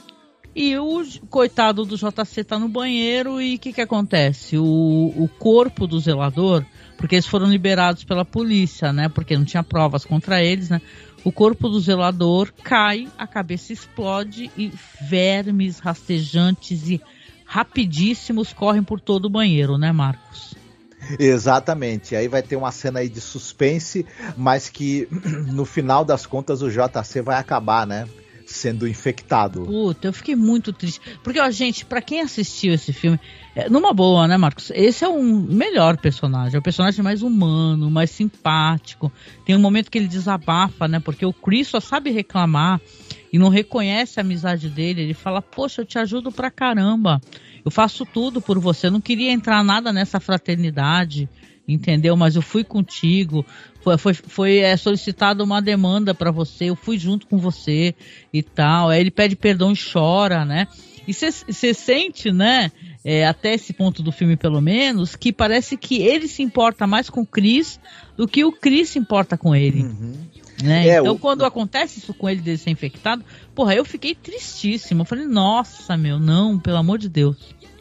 E o coitado do JC tá no banheiro e o que acontece? O corpo do zelador, porque eles foram liberados pela polícia, né? Porque não tinha provas contra eles, né? O corpo do zelador cai, a cabeça explode e vermes rastejantes e rapidíssimos correm por todo o banheiro, né, Marcos? Exatamente, aí vai ter uma cena aí de suspense, mas que no final das contas o JC vai acabar, né, sendo infectado. Puta, eu fiquei muito triste, porque, ó, gente, pra quem assistiu esse filme, numa boa, né, Marcos, esse é o melhor personagem, é o personagem mais humano, mais simpático, tem um momento que ele desabafa, né, porque o Chris só sabe reclamar e não reconhece a amizade dele, ele fala, poxa, eu te ajudo pra caramba, eu faço tudo por você, eu não queria entrar nada nessa fraternidade, entendeu? Mas eu fui contigo, foi solicitada uma demanda pra você, eu fui junto com você e tal. Aí ele pede perdão e chora, né? E você sente, né, até esse ponto do filme pelo menos, que parece que ele se importa mais com o Chris do que o Chris se importa com ele. Né? Então quando acontece isso com ele dele ser infectado, porra, eu fiquei tristíssimo. Eu falei, nossa, não, pelo amor de Deus.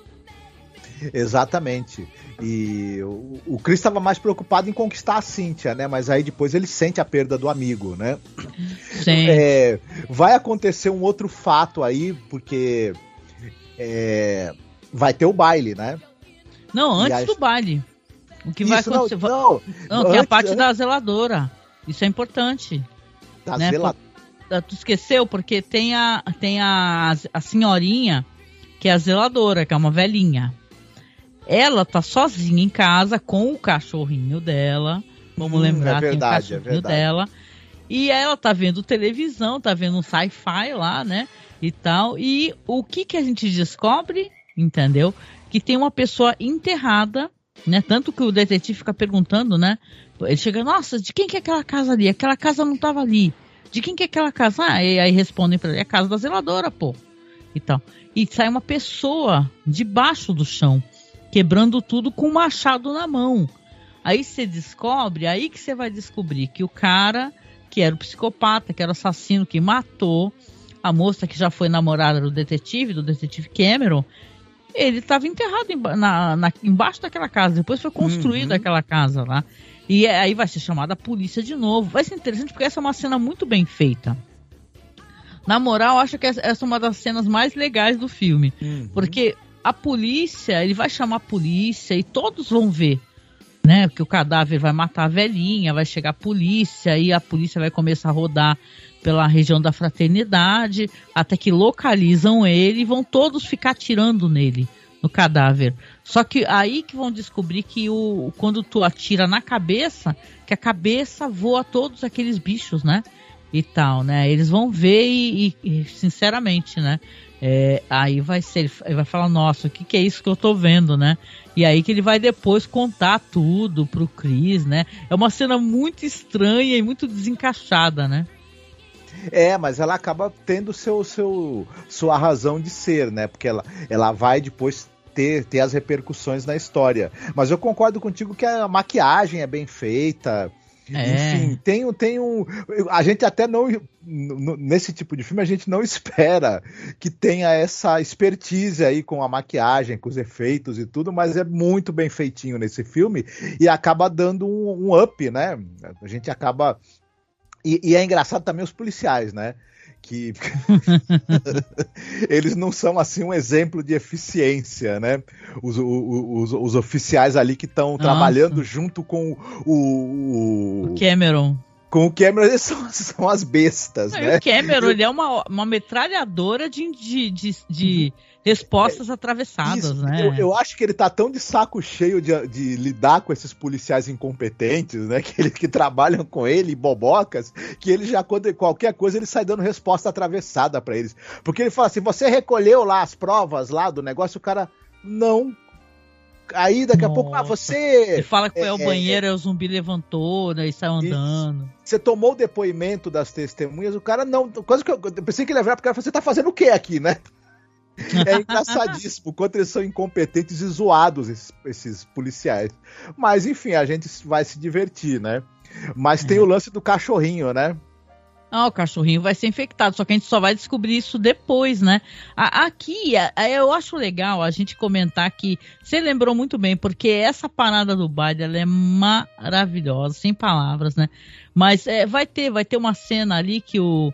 Exatamente. E o Chris estava mais preocupado em conquistar a Cynthia, né? Mas aí depois ele sente a perda do amigo, né? Sim. Vai acontecer um outro fato aí, porque vai ter o baile, né? Não, antes do baile. O que vai acontecer? Não, que é a parte da zeladora. Isso é importante. Da né? zeladora. Tu esqueceu? Porque tem a senhorinha, que é a zeladora, que é uma velhinha. Ela tá sozinha em casa com o cachorrinho dela. Vamos lembrar, verdade, tem o cachorrinho dela. E ela tá vendo televisão, tá vendo um sci-fi lá, né? E tal. E o que a gente descobre, entendeu? Que tem uma pessoa enterrada, né? Tanto que o detetive fica perguntando, né? Ele chega, nossa, de quem que é aquela casa ali? Aquela casa não tava ali. De quem que é aquela casa? E aí respondem pra ele, é a casa da zeladora, pô. E tal. E sai uma pessoa debaixo do chão, quebrando tudo com um machado na mão. Aí você descobre, aí que você vai descobrir que o cara, que era o psicopata, que era o assassino, que matou a moça que já foi namorada do detetive Cameron, ele estava enterrado embaixo daquela casa. Depois foi construída aquela casa lá. E aí vai ser chamada a polícia de novo. Vai ser interessante porque essa é uma cena muito bem feita. Na moral, acho que essa é uma das cenas mais legais do filme. Porque a polícia, ele vai chamar a polícia e todos vão ver, né? Que o cadáver vai matar a velhinha, vai chegar a polícia e a polícia vai começar a rodar pela região da fraternidade, até que localizam ele e vão todos ficar atirando nele, no cadáver. Só que aí que vão descobrir que quando tu atira na cabeça, que a cabeça voa todos aqueles bichos, né? E tal, né? Eles vão ver e sinceramente, né? Aí vai ser, ele vai falar, nossa, o que é isso que eu tô vendo, né? E aí que ele vai depois contar tudo pro Chris, né? É uma cena muito estranha e muito desencaixada, né? Mas ela acaba tendo sua razão de ser, né? Porque ela vai depois ter as repercussões na história. Mas eu concordo contigo que a maquiagem é bem feita Enfim, tem um... A gente até não... Nesse tipo de filme, a gente não espera que tenha essa expertise aí com a maquiagem, com os efeitos e tudo, mas é muito bem feitinho nesse filme e acaba dando um up, né? A gente acaba... E é engraçado também os policiais, né? Que eles não são assim um exemplo de eficiência, né? Os oficiais ali que estão trabalhando junto com o Cameron. Com o Cameron, eles são as bestas, né? O Cameron, ele é uma metralhadora de respostas atravessadas, isso, né? Eu acho que ele tá tão de saco cheio de lidar com esses policiais incompetentes, né? Que trabalham com ele, bobocas, que ele já, quando qualquer coisa, ele sai dando resposta atravessada pra eles. Porque ele fala assim, você recolheu lá as provas lá do negócio? O cara, não. Aí daqui a pouco, você... Ele fala que foi ao banheiro, aí o zumbi levantou, daí saiu andando. Você tomou o depoimento das testemunhas, o cara não... Quase que eu pensei que ele ia virar pro cara e falar, você tá fazendo o quê aqui, né? É engraçadíssimo, quanto eles são incompetentes e zoados, esses policiais. Mas, enfim, a gente vai se divertir, né? Mas tem o lance do cachorrinho, né? O cachorrinho vai ser infectado, só que a gente só vai descobrir isso depois, né? Aqui, eu acho legal a gente comentar que você lembrou muito bem, porque essa parada do baile, ela é maravilhosa, sem palavras, né? Mas vai ter uma cena ali que o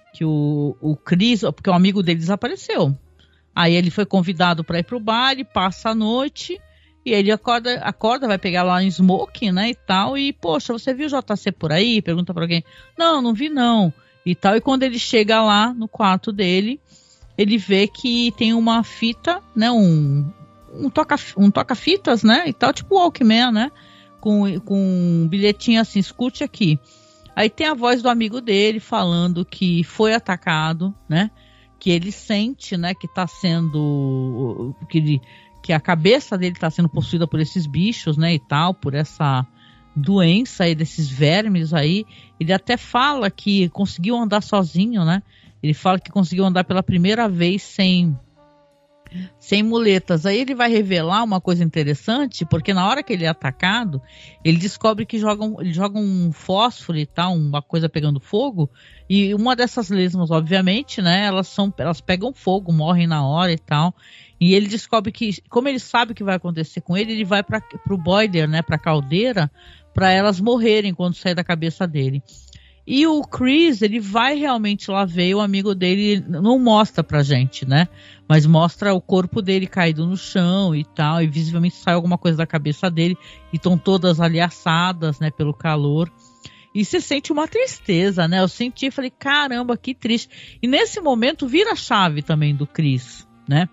Chris, porque o amigo dele desapareceu. Aí ele foi convidado para ir pro baile, passa a noite... E ele acorda, vai pegar lá em smoking, né, e tal, e, poxa, você viu o JC por aí? Pergunta pra alguém. Não vi não, e tal. E quando ele chega lá no quarto dele, ele vê que tem uma fita, né, um toca-fitas, né, e tal, tipo Walkman, né, com um bilhetinho assim, escute aqui. Aí tem a voz do amigo dele falando que foi atacado, né, que ele sente, né, que tá sendo... que a cabeça dele está sendo possuída por esses bichos, né, e tal, por essa doença aí, desses vermes aí. Ele até fala que conseguiu andar sozinho, né? Ele fala que conseguiu andar pela primeira vez sem muletas. Aí ele vai revelar uma coisa interessante, porque na hora que ele é atacado, ele descobre que ele joga um fósforo e tal, uma coisa pegando fogo, e uma dessas lesmas, obviamente, né, elas pegam fogo, morrem na hora e tal. E ele descobre que, como ele sabe o que vai acontecer com ele, ele vai pro boiler, né, pra caldeira, para elas morrerem quando sair da cabeça dele. E o Chris, ele vai realmente lá ver, e o amigo dele não mostra pra gente, né? Mas mostra o corpo dele caído no chão e tal, e visivelmente sai alguma coisa da cabeça dele, e estão todas ali assadas, né, pelo calor. E você sente uma tristeza, né? Eu senti, falei, caramba, que triste. E nesse momento vira a chave também do Chris, né?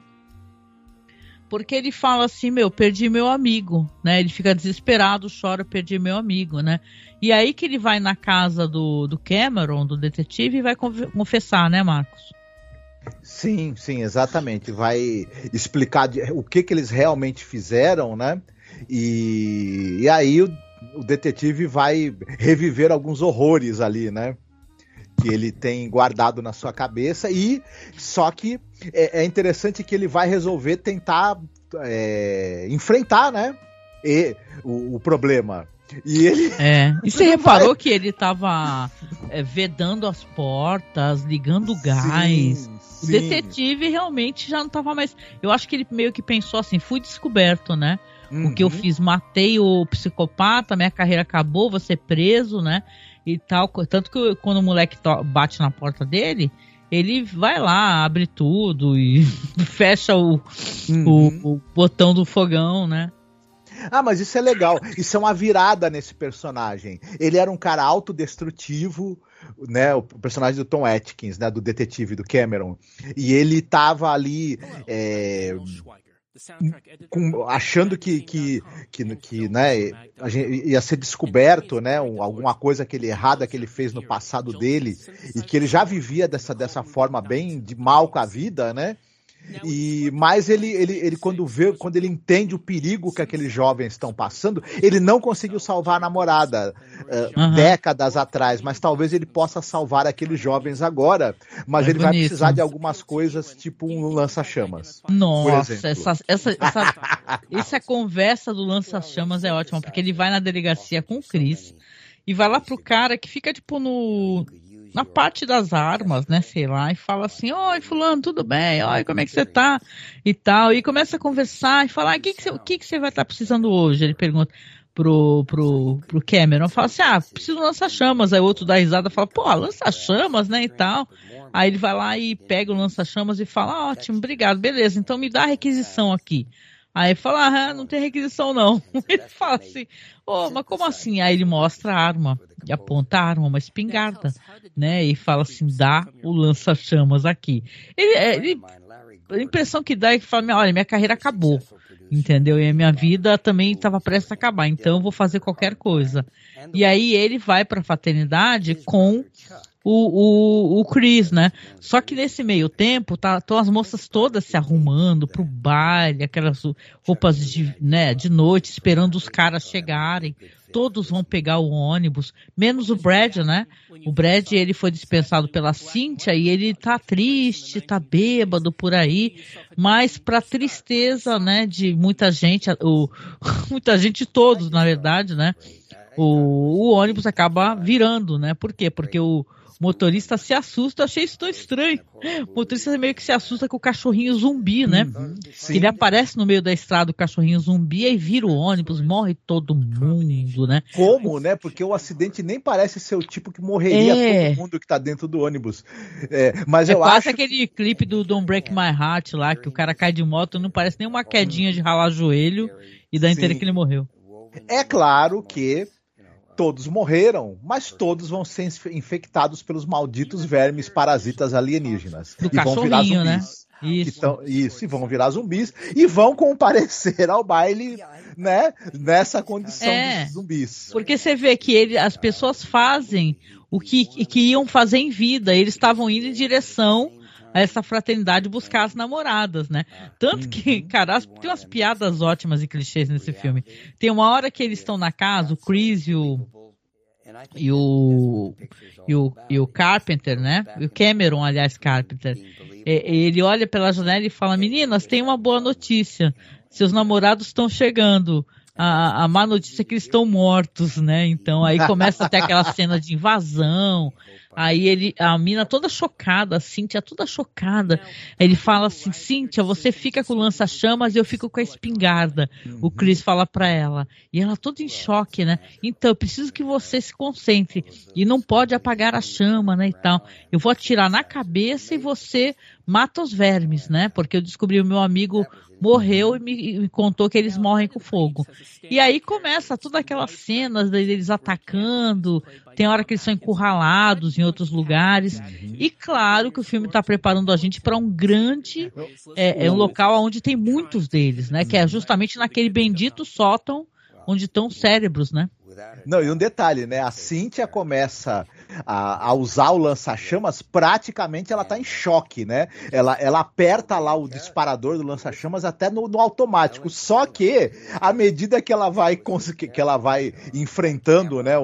Porque ele fala assim, perdi meu amigo, né? Ele fica desesperado, chora, perdi meu amigo, né? E aí que ele vai na casa do Cameron, do detetive, e vai confessar, né, Marcos? Sim, exatamente. Vai explicar o que eles realmente fizeram, né? E aí o detetive vai reviver alguns horrores ali, né? Que ele tem guardado na sua cabeça, e só que é interessante que ele vai resolver tentar enfrentar, né, o problema. E ele... E você reparou que ele estava vedando as portas, ligando o gás. Sim. O detetive realmente já não estava mais... Eu acho que ele meio que pensou assim, fui descoberto, né? O que eu fiz, matei o psicopata, minha carreira acabou, vou ser preso, né? E tal, tanto que quando o moleque bate na porta dele, ele vai lá, abre tudo e fecha o botão do fogão, né? Mas isso é legal, isso é uma virada nesse personagem. Ele era um cara autodestrutivo, né, o personagem do Tom Atkins, né, do detetive, do Cameron, e ele tava ali achando que né, ia ser descoberto, né, alguma coisa errada que ele fez no passado dele, e que ele já vivia dessa forma bem de mal com a vida, né? Mas ele quando ele entende o perigo que aqueles jovens estão passando, ele não conseguiu salvar a namorada décadas atrás, mas talvez ele possa salvar aqueles jovens agora, mas ele vai precisar de algumas coisas, tipo um lança-chamas. Nossa, essa conversa do lança-chamas é ótima, porque ele vai na delegacia com o Chris e vai lá pro cara que fica, tipo, na parte das armas, né, sei lá, e fala assim, oi, fulano, tudo bem? Oi, como é que você tá? E tal, e começa a conversar e falar, o que você vai estar precisando hoje? Ele pergunta pro Cameron, fala assim, preciso de lança-chamas. Aí o outro dá risada e fala, pô, lança-chamas, né, e tal. Aí ele vai lá e pega o lança-chamas e fala, ótimo, obrigado, beleza, então me dá a requisição aqui. Aí fala, não tem requisição não. Ele fala assim, mas como assim? Aí ele mostra a arma, e aponta a arma, uma espingarda, né? E fala assim, dá o lança-chamas aqui. A impressão que dá é que fala, olha, minha carreira acabou, entendeu? E a minha vida também estava prestes a acabar, então eu vou fazer qualquer coisa. E aí ele vai para a fraternidade com o Chris, né? Só que nesse meio tempo, estão as moças todas se arrumando pro baile, aquelas roupas de noite, esperando os caras chegarem. Todos vão pegar o ônibus, menos o Brad, né? O Brad, ele foi dispensado pela Cynthia e ele tá triste, tá bêbado por aí, mas pra tristeza, né, de muita gente, muita gente, todos, na verdade, né? O ônibus acaba virando, né? Por quê? Porque o motorista se assusta, achei isso tão estranho. O motorista meio que se assusta com o cachorrinho zumbi, né? Ele aparece no meio da estrada, o cachorrinho zumbi, aí vira o ônibus, morre todo mundo, né? Como, né? Porque o acidente nem parece ser o tipo que morreria todo mundo que tá dentro do ônibus. Mas eu acho aquele clipe do Don't Break My Heart lá, que o cara cai de moto, não parece nem uma quedinha de ralar joelho e dá inteira que ele morreu. É claro que todos morreram, mas todos vão ser infectados pelos malditos vermes parasitas alienígenas. Do cachorrinho, né? Isso, e vão virar zumbis e vão comparecer ao baile, né? Nessa condição de zumbis. Porque você vê que as pessoas fazem o que iam fazer em vida. Eles estavam indo em direção a essa fraternidade buscar as namoradas, né? Tanto que, cara, tem umas piadas ótimas e clichês nesse filme. Tem uma hora que eles estão na casa, o Chris e o Carpenter, né? E o Cameron, aliás, Carpenter. Ele olha pela janela e fala, meninas, tem uma boa notícia. Seus namorados estão chegando. A má notícia é que eles estão mortos, né? Então aí começa até aquela cena de invasão. Aí a mina toda chocada, a Cynthia toda chocada. Ele fala assim, Cynthia, você fica com o lança-chamas e eu fico com a espingarda. O Chris fala pra ela. E ela toda em choque, né? Então, eu preciso que você se concentre. E não pode apagar a chama, né, e tal. Eu vou atirar na cabeça e você mata os vermes, né? Porque eu descobri o meu amigo morreu e me contou que eles morrem com fogo. E aí começa todas aquelas cenas deles atacando, tem hora que eles são encurralados em outros lugares, e claro que o filme está preparando a gente para um grande, um local onde tem muitos deles, né? Que é justamente naquele bendito sótão onde estão os cérebros, né? Não, e um detalhe, né? A Cynthia começa a usar o lança-chamas, praticamente ela tá em choque, né? Ela aperta lá o disparador do lança-chamas até no automático. Só que, à medida que ela vai enfrentando, né,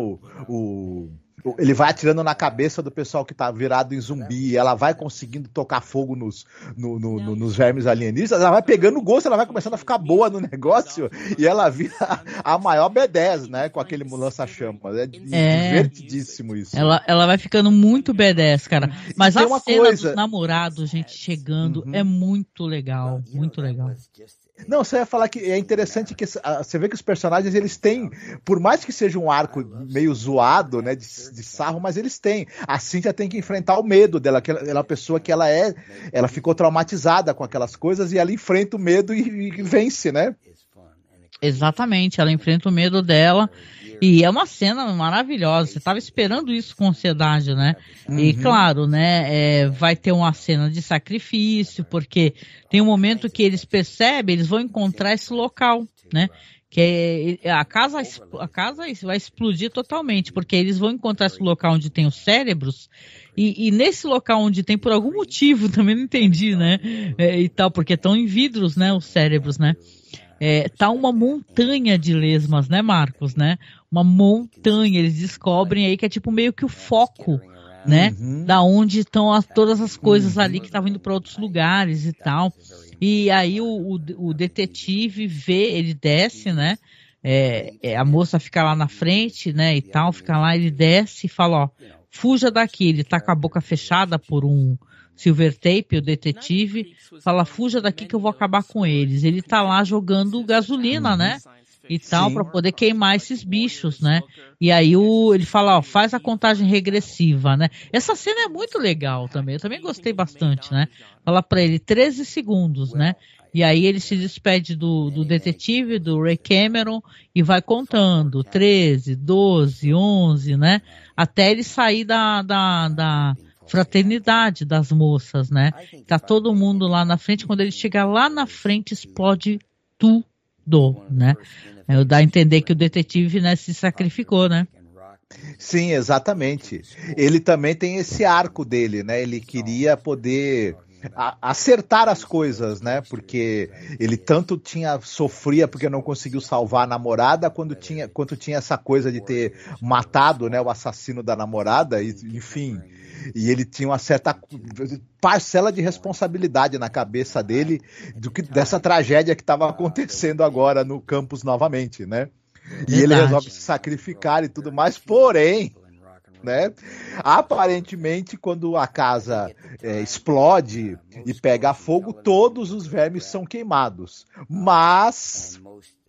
ele vai atirando na cabeça do pessoal que tá virado em zumbi, ela vai conseguindo tocar fogo nos vermes alienígenas, ela vai pegando gosto, ela vai começando a ficar boa no negócio, e ela vira a maior B10, né, com aquele lança-chamas. É divertidíssimo isso. Ela vai ficando muito B10, cara. Mas a cena dos namorados, gente, chegando, é muito legal, muito legal. Não, você ia falar que é interessante que você vê que os personagens, eles têm, por mais que seja um arco meio zoado, né, de sarro, mas eles têm. A Cynthia tem que enfrentar o medo dela, que ela é uma pessoa que ela ficou traumatizada com aquelas coisas e ela enfrenta o medo e vence, né? Exatamente, ela enfrenta o medo dela. E é uma cena maravilhosa, você estava esperando isso com ansiedade, né? E claro, né, vai ter uma cena de sacrifício, porque tem um momento que eles percebem, eles vão encontrar esse local, né? Que a casa vai explodir totalmente, porque eles vão encontrar esse local onde tem os cérebros, e nesse local onde tem, por algum motivo, também não entendi, né? E tal, porque estão em vidros, né, os cérebros, né? Tá uma montanha de lesmas, né, Marcos, né? Uma montanha, eles descobrem aí que é tipo meio que o foco, né? Da onde estão todas as coisas ali que estavam indo para outros lugares e tal. E aí o detetive ele desce, né? a moça fica lá na frente, né, e tal, fica lá, ele desce e fala, ó, fuja daqui. Ele tá com a boca fechada por um silver tape, o detetive, fala, fuja daqui que eu vou acabar com eles. Ele tá lá jogando gasolina, né, e tal, para poder queimar esses bichos, né? E aí ele fala, ó, faz a contagem regressiva, né? Essa cena é muito legal também, eu também gostei bastante, né? Fala para ele 13 segundos, né? E aí ele se despede do detetive, do Ray Cameron, e vai contando 13, 12, 11, né? Até ele sair da fraternidade das moças, né? Tá todo mundo lá na frente, quando ele chegar lá na frente explode tudo, né? Dá a entender que o detetive, né, se sacrificou, né? Sim, exatamente. Ele também tem esse arco dele, né? Ele queria poder acertar as coisas, né? Porque ele tanto sofria porque não conseguiu salvar a namorada, quanto tinha essa coisa de ter matado, né, o assassino da namorada, enfim. E ele tinha uma certa parcela de responsabilidade na cabeça dele dessa tragédia que estava acontecendo agora no campus novamente, né? E ele resolve se sacrificar e tudo mais, porém, né? Aparentemente, quando a casa explode e pega fogo, todos os vermes são queimados. Mas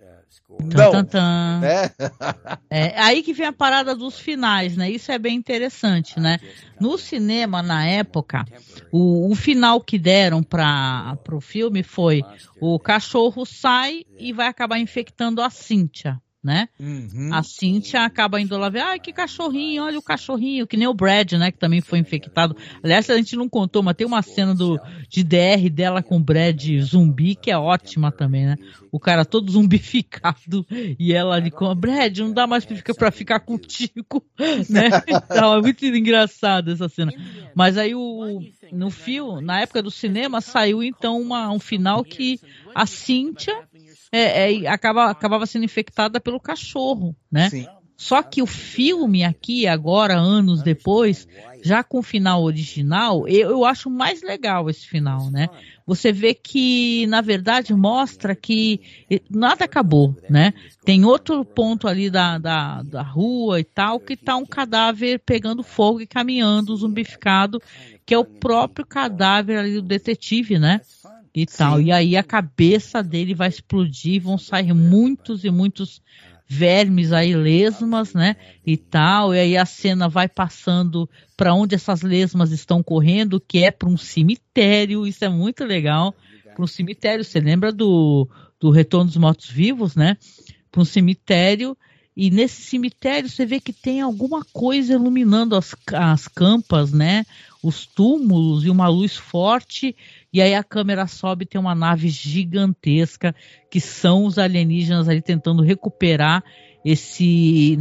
não, né? Aí que vem a parada dos finais, né? Isso é bem interessante, né? No cinema, na época, o final que deram para o filme foi: o cachorro sai e vai acabar infectando a Cynthia, né? Uhum. A Cynthia acaba indo lá ver, ai, que cachorrinho, olha o cachorrinho, que nem o Brad, né, que também foi infectado. Aliás, a gente não contou, mas tem uma cena de DR dela com o Brad zumbi, que é ótima também, né? O cara todo zumbificado e ela ali com, Brad, não dá mais pra ficar contigo, né? Então, é muito engraçado essa cena. Mas aí no filme, na época do cinema, saiu então um final que a Cynthia acabava sendo infectada pelo cachorro, né? Sim. Só que o filme aqui, agora, anos depois, já com o final original, eu acho mais legal esse final, né? Você vê que, na verdade, mostra que nada acabou, né? Tem outro ponto ali da rua e tal, que tá um cadáver pegando fogo e caminhando, zumbificado, que é o próprio cadáver ali do detetive, né? E tal. E aí a cabeça dele vai explodir, vão sair muitos e muitos vermes aí, lesmas, né, e tal, e aí a cena vai passando para onde essas lesmas estão correndo, que é para um cemitério. Isso é muito legal, para um cemitério. Você lembra do Retorno dos Mortos-Vivos, né, para um cemitério, e nesse cemitério você vê que tem alguma coisa iluminando as campas, né, os túmulos, e uma luz forte, e aí a câmera sobe e tem uma nave gigantesca, que são os alienígenas ali tentando recuperar esses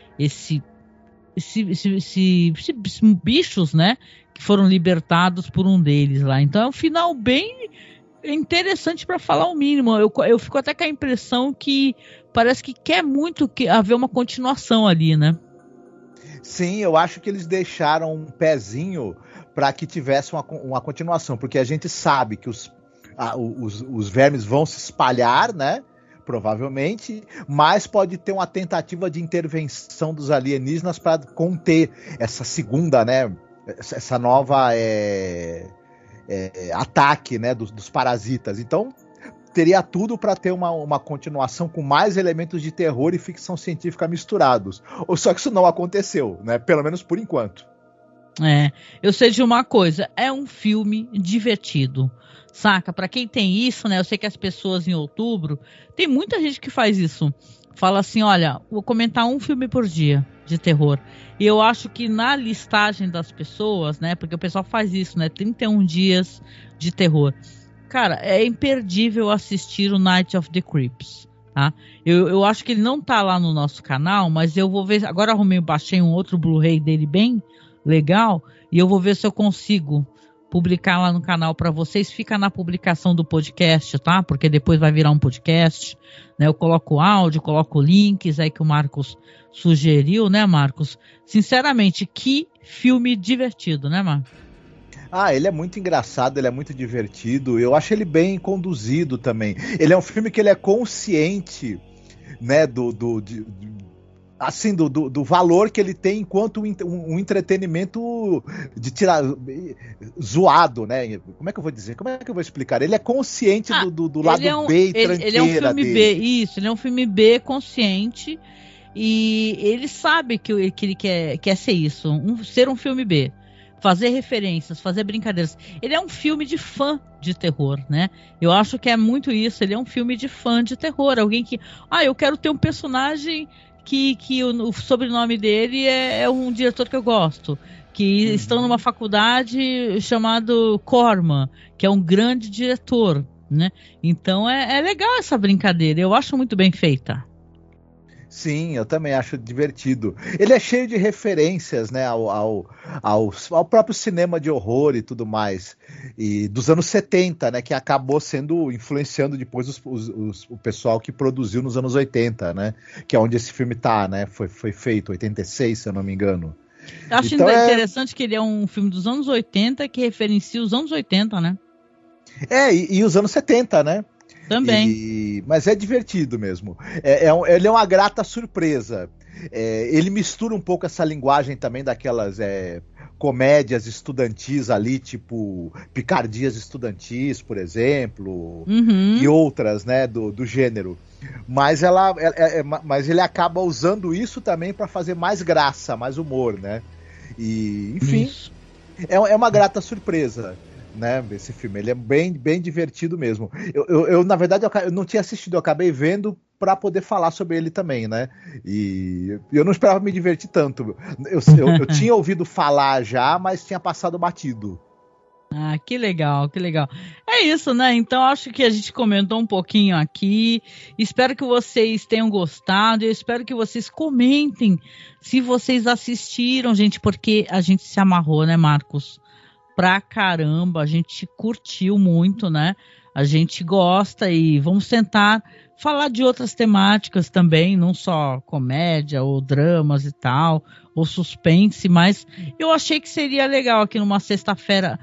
bichos, né, que foram libertados por um deles lá. Então é um final bem interessante, para falar o mínimo. Eu fico até com a impressão que parece que quer muito haver uma continuação ali, né? Sim, eu acho que eles deixaram um pezinho para que tivesse uma continuação, porque a gente sabe que os vermes vão se espalhar, né? Provavelmente, mas pode ter uma tentativa de intervenção dos alienígenas para conter essa segunda, né? Essa nova ataque, né? Dos parasitas. Então, teria tudo para ter uma continuação com mais elementos de terror e ficção científica misturados. Só que isso não aconteceu, né? Pelo menos por enquanto. Eu sei de uma coisa, é um filme divertido, saca? Pra quem tem isso, né? Eu sei que as pessoas em outubro, tem muita gente que faz isso. Fala assim, olha, vou comentar um filme por dia de terror. E eu acho que na listagem das pessoas, né? Porque o pessoal faz isso, né? 31 dias de terror. Cara, é imperdível assistir o Night of the Creeps, tá? Eu acho que ele não tá lá no nosso canal, mas eu vou ver. Agora baixei um outro Blu-ray dele bem legal, e eu vou ver se eu consigo publicar lá no canal para vocês. Fica na publicação do podcast, tá? Porque depois vai virar um podcast, né? Eu coloco áudio, coloco links aí que o Marcos sugeriu, né, Marcos? Sinceramente, que filme divertido, né, Marcos? Ele é muito engraçado, ele é muito divertido. Eu acho ele bem conduzido também. Ele é um filme que ele é consciente né, assim, do valor que ele tem enquanto um entretenimento de tirar zoado, né? Como é que eu vou dizer? Como é que eu vou explicar? Ele é consciente do lado B e tranqueira ele é um filme dele. B, isso, ele é um filme B consciente e ele sabe que ele quer ser isso, ser um filme B. Fazer referências, fazer brincadeiras. Ele é um filme de fã de terror, né? Eu acho que é muito isso. Ele é um filme de fã de terror. Alguém que... eu quero ter um personagem que o sobrenome dele é um diretor que eu gosto. Que estão numa faculdade chamado Corman, que é um grande diretor, né? Então é legal essa brincadeira. Eu acho muito bem feita. Sim, eu também acho divertido. Ele é cheio de referências, né, ao próprio cinema de horror e tudo mais. E dos anos 70, né, que acabou influenciando depois o pessoal que produziu nos anos 80, né? Que é onde esse filme tá, né? Foi feito, 86, se eu não me engano. Eu acho então interessante que ele é um filme dos anos 80 que referencia os anos 80, né? E os anos 70, né? Também. Mas é divertido mesmo. Ele é uma grata surpresa. Ele mistura um pouco essa linguagem também daquelas comédias estudantis ali, tipo Picardias Estudantis, por exemplo, e outras, né, do gênero. Mas ele acaba usando isso também para fazer mais graça, mais humor, né? E, enfim, é uma grata surpresa, né, esse filme. Ele é bem, bem divertido mesmo. Eu na verdade, eu não tinha assistido, eu acabei vendo para poder falar sobre ele também, né? E eu não esperava me divertir tanto. Eu tinha ouvido falar já, mas tinha passado batido. Ah, que legal, que legal. É isso, né? Então acho que a gente comentou um pouquinho aqui. Espero que vocês tenham gostado. Eu espero que vocês comentem se vocês assistiram, gente, porque a gente se amarrou, né, Marcos? Pra caramba, a gente curtiu muito, né? A gente gosta e vamos tentar falar de outras temáticas também, não só comédia ou dramas e tal, ou suspense, mas eu achei que seria legal aqui numa sexta-feira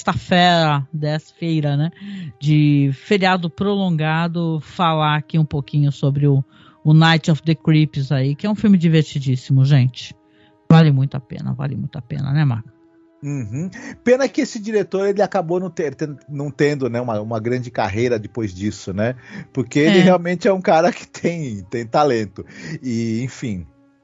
dessa feira, né? De feriado prolongado, falar aqui um pouquinho sobre o Night of the Creeps aí, que é um filme divertidíssimo, gente. Vale muito a pena, né, Marco? Uhum. Pena que esse diretor ele acabou não tendo, né, uma grande carreira depois disso, né? Porque ele realmente é um cara que tem talento. E, enfim.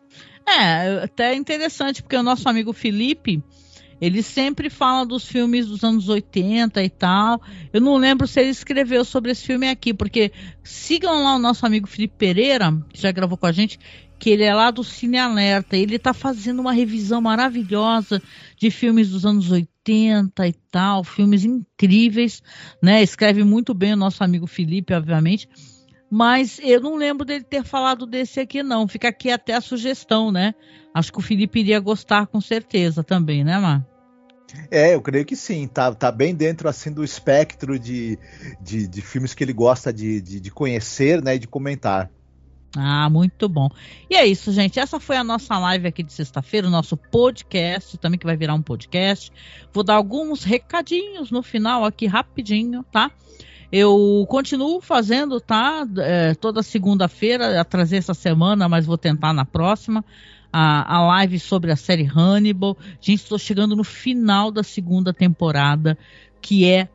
Até interessante, porque o nosso amigo Felipe, ele sempre fala dos filmes dos anos 80 e tal. Eu não lembro se ele escreveu sobre esse filme aqui, porque sigam lá o nosso amigo Felipe Pereira, que já gravou com a gente, que ele é lá do Cine Alerta. Ele tá fazendo uma revisão maravilhosa de filmes dos anos 80 e tal, filmes incríveis, né? Escreve muito bem o nosso amigo Felipe, obviamente, mas eu não lembro dele ter falado desse aqui, não. Fica aqui até a sugestão, né? Acho que o Felipe iria gostar com certeza também, né, Mar? Eu creio que sim, tá bem dentro assim do espectro de filmes que ele gosta de conhecer, né, e de comentar. Ah, muito bom. E é isso, gente. Essa foi a nossa live aqui de sexta-feira, o nosso podcast, também que vai virar um podcast. Vou dar alguns recadinhos no final aqui, rapidinho, tá? Eu continuo fazendo, tá? Toda segunda-feira, atrasei essa semana, mas vou tentar na próxima. A live sobre a série Hannibal. Gente, estou chegando no final da segunda temporada, que é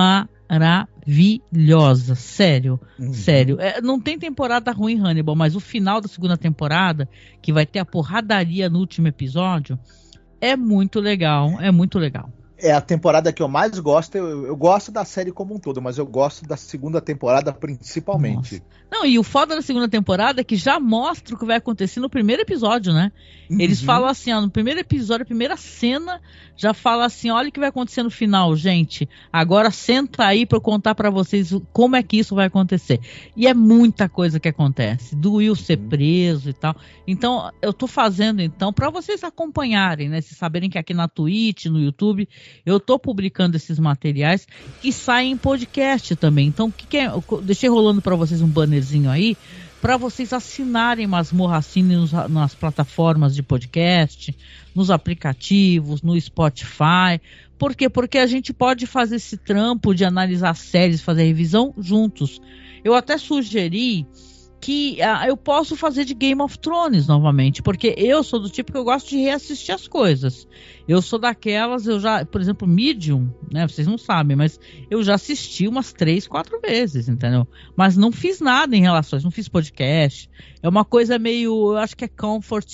maravilhosa, sério, sério. Não tem temporada ruim, Hannibal, mas o final da segunda temporada, que vai ter a porradaria no último episódio, é muito legal, é muito legal. É a temporada que eu mais gosto. Eu gosto da série como um todo, mas eu gosto da segunda temporada principalmente. Nossa. Não, e o foda da segunda temporada é que já mostra o que vai acontecer no primeiro episódio, né? Eles falam assim, ó, no primeiro episódio, a primeira cena, já fala assim, olha o que vai acontecer no final, gente. Agora senta aí pra eu contar pra vocês como é que isso vai acontecer. E é muita coisa que acontece. Do Will ser preso e tal. Então, eu tô fazendo, então, pra vocês acompanharem, né? Vocês saberem que aqui na Twitch, no YouTube, eu tô publicando esses materiais que saem em podcast também. Então, o que é? Eu deixei rolando pra vocês um bannerzinho aí, para vocês assinarem Masmorra Cine nas plataformas de podcast, nos aplicativos, no Spotify. Por quê? Porque a gente pode fazer esse trampo de analisar séries, fazer revisão juntos. Eu até sugeri que eu posso fazer de Game of Thrones novamente, porque eu sou do tipo que eu gosto de reassistir as coisas. Eu sou daquelas, por exemplo, Medium, né, vocês não sabem, mas eu já assisti umas 3, 4 vezes, entendeu? Mas não fiz nada em relação, não fiz podcast. É uma coisa meio, eu acho que é comfort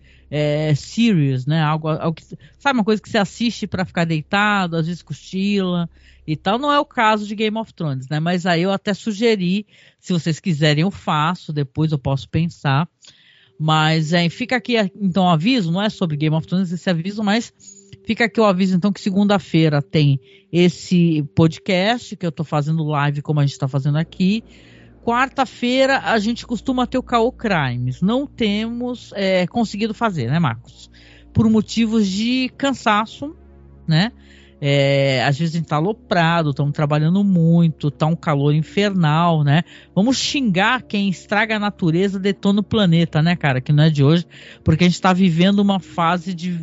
series, né? Algo que, sabe, uma coisa que você assiste para ficar deitado, às vezes cochila e tal. Não é o caso de Game of Thrones, né? Mas aí eu até sugeri, se vocês quiserem eu faço, depois eu posso pensar. Mas fica aqui então o aviso, não é sobre Game of Thrones esse aviso, mas fica aqui o aviso então que segunda-feira tem esse podcast que eu tô fazendo live como a gente tá fazendo aqui. Quarta-feira a gente costuma ter o Caô Crimes. Não temos conseguido fazer, né, Marcos? Por motivos de cansaço, né? Às vezes a gente tá aloprado, estamos trabalhando muito, tá um calor infernal, né? Vamos xingar quem estraga a natureza, detona o planeta, né, cara? Que não é de hoje, porque a gente tá vivendo uma fase de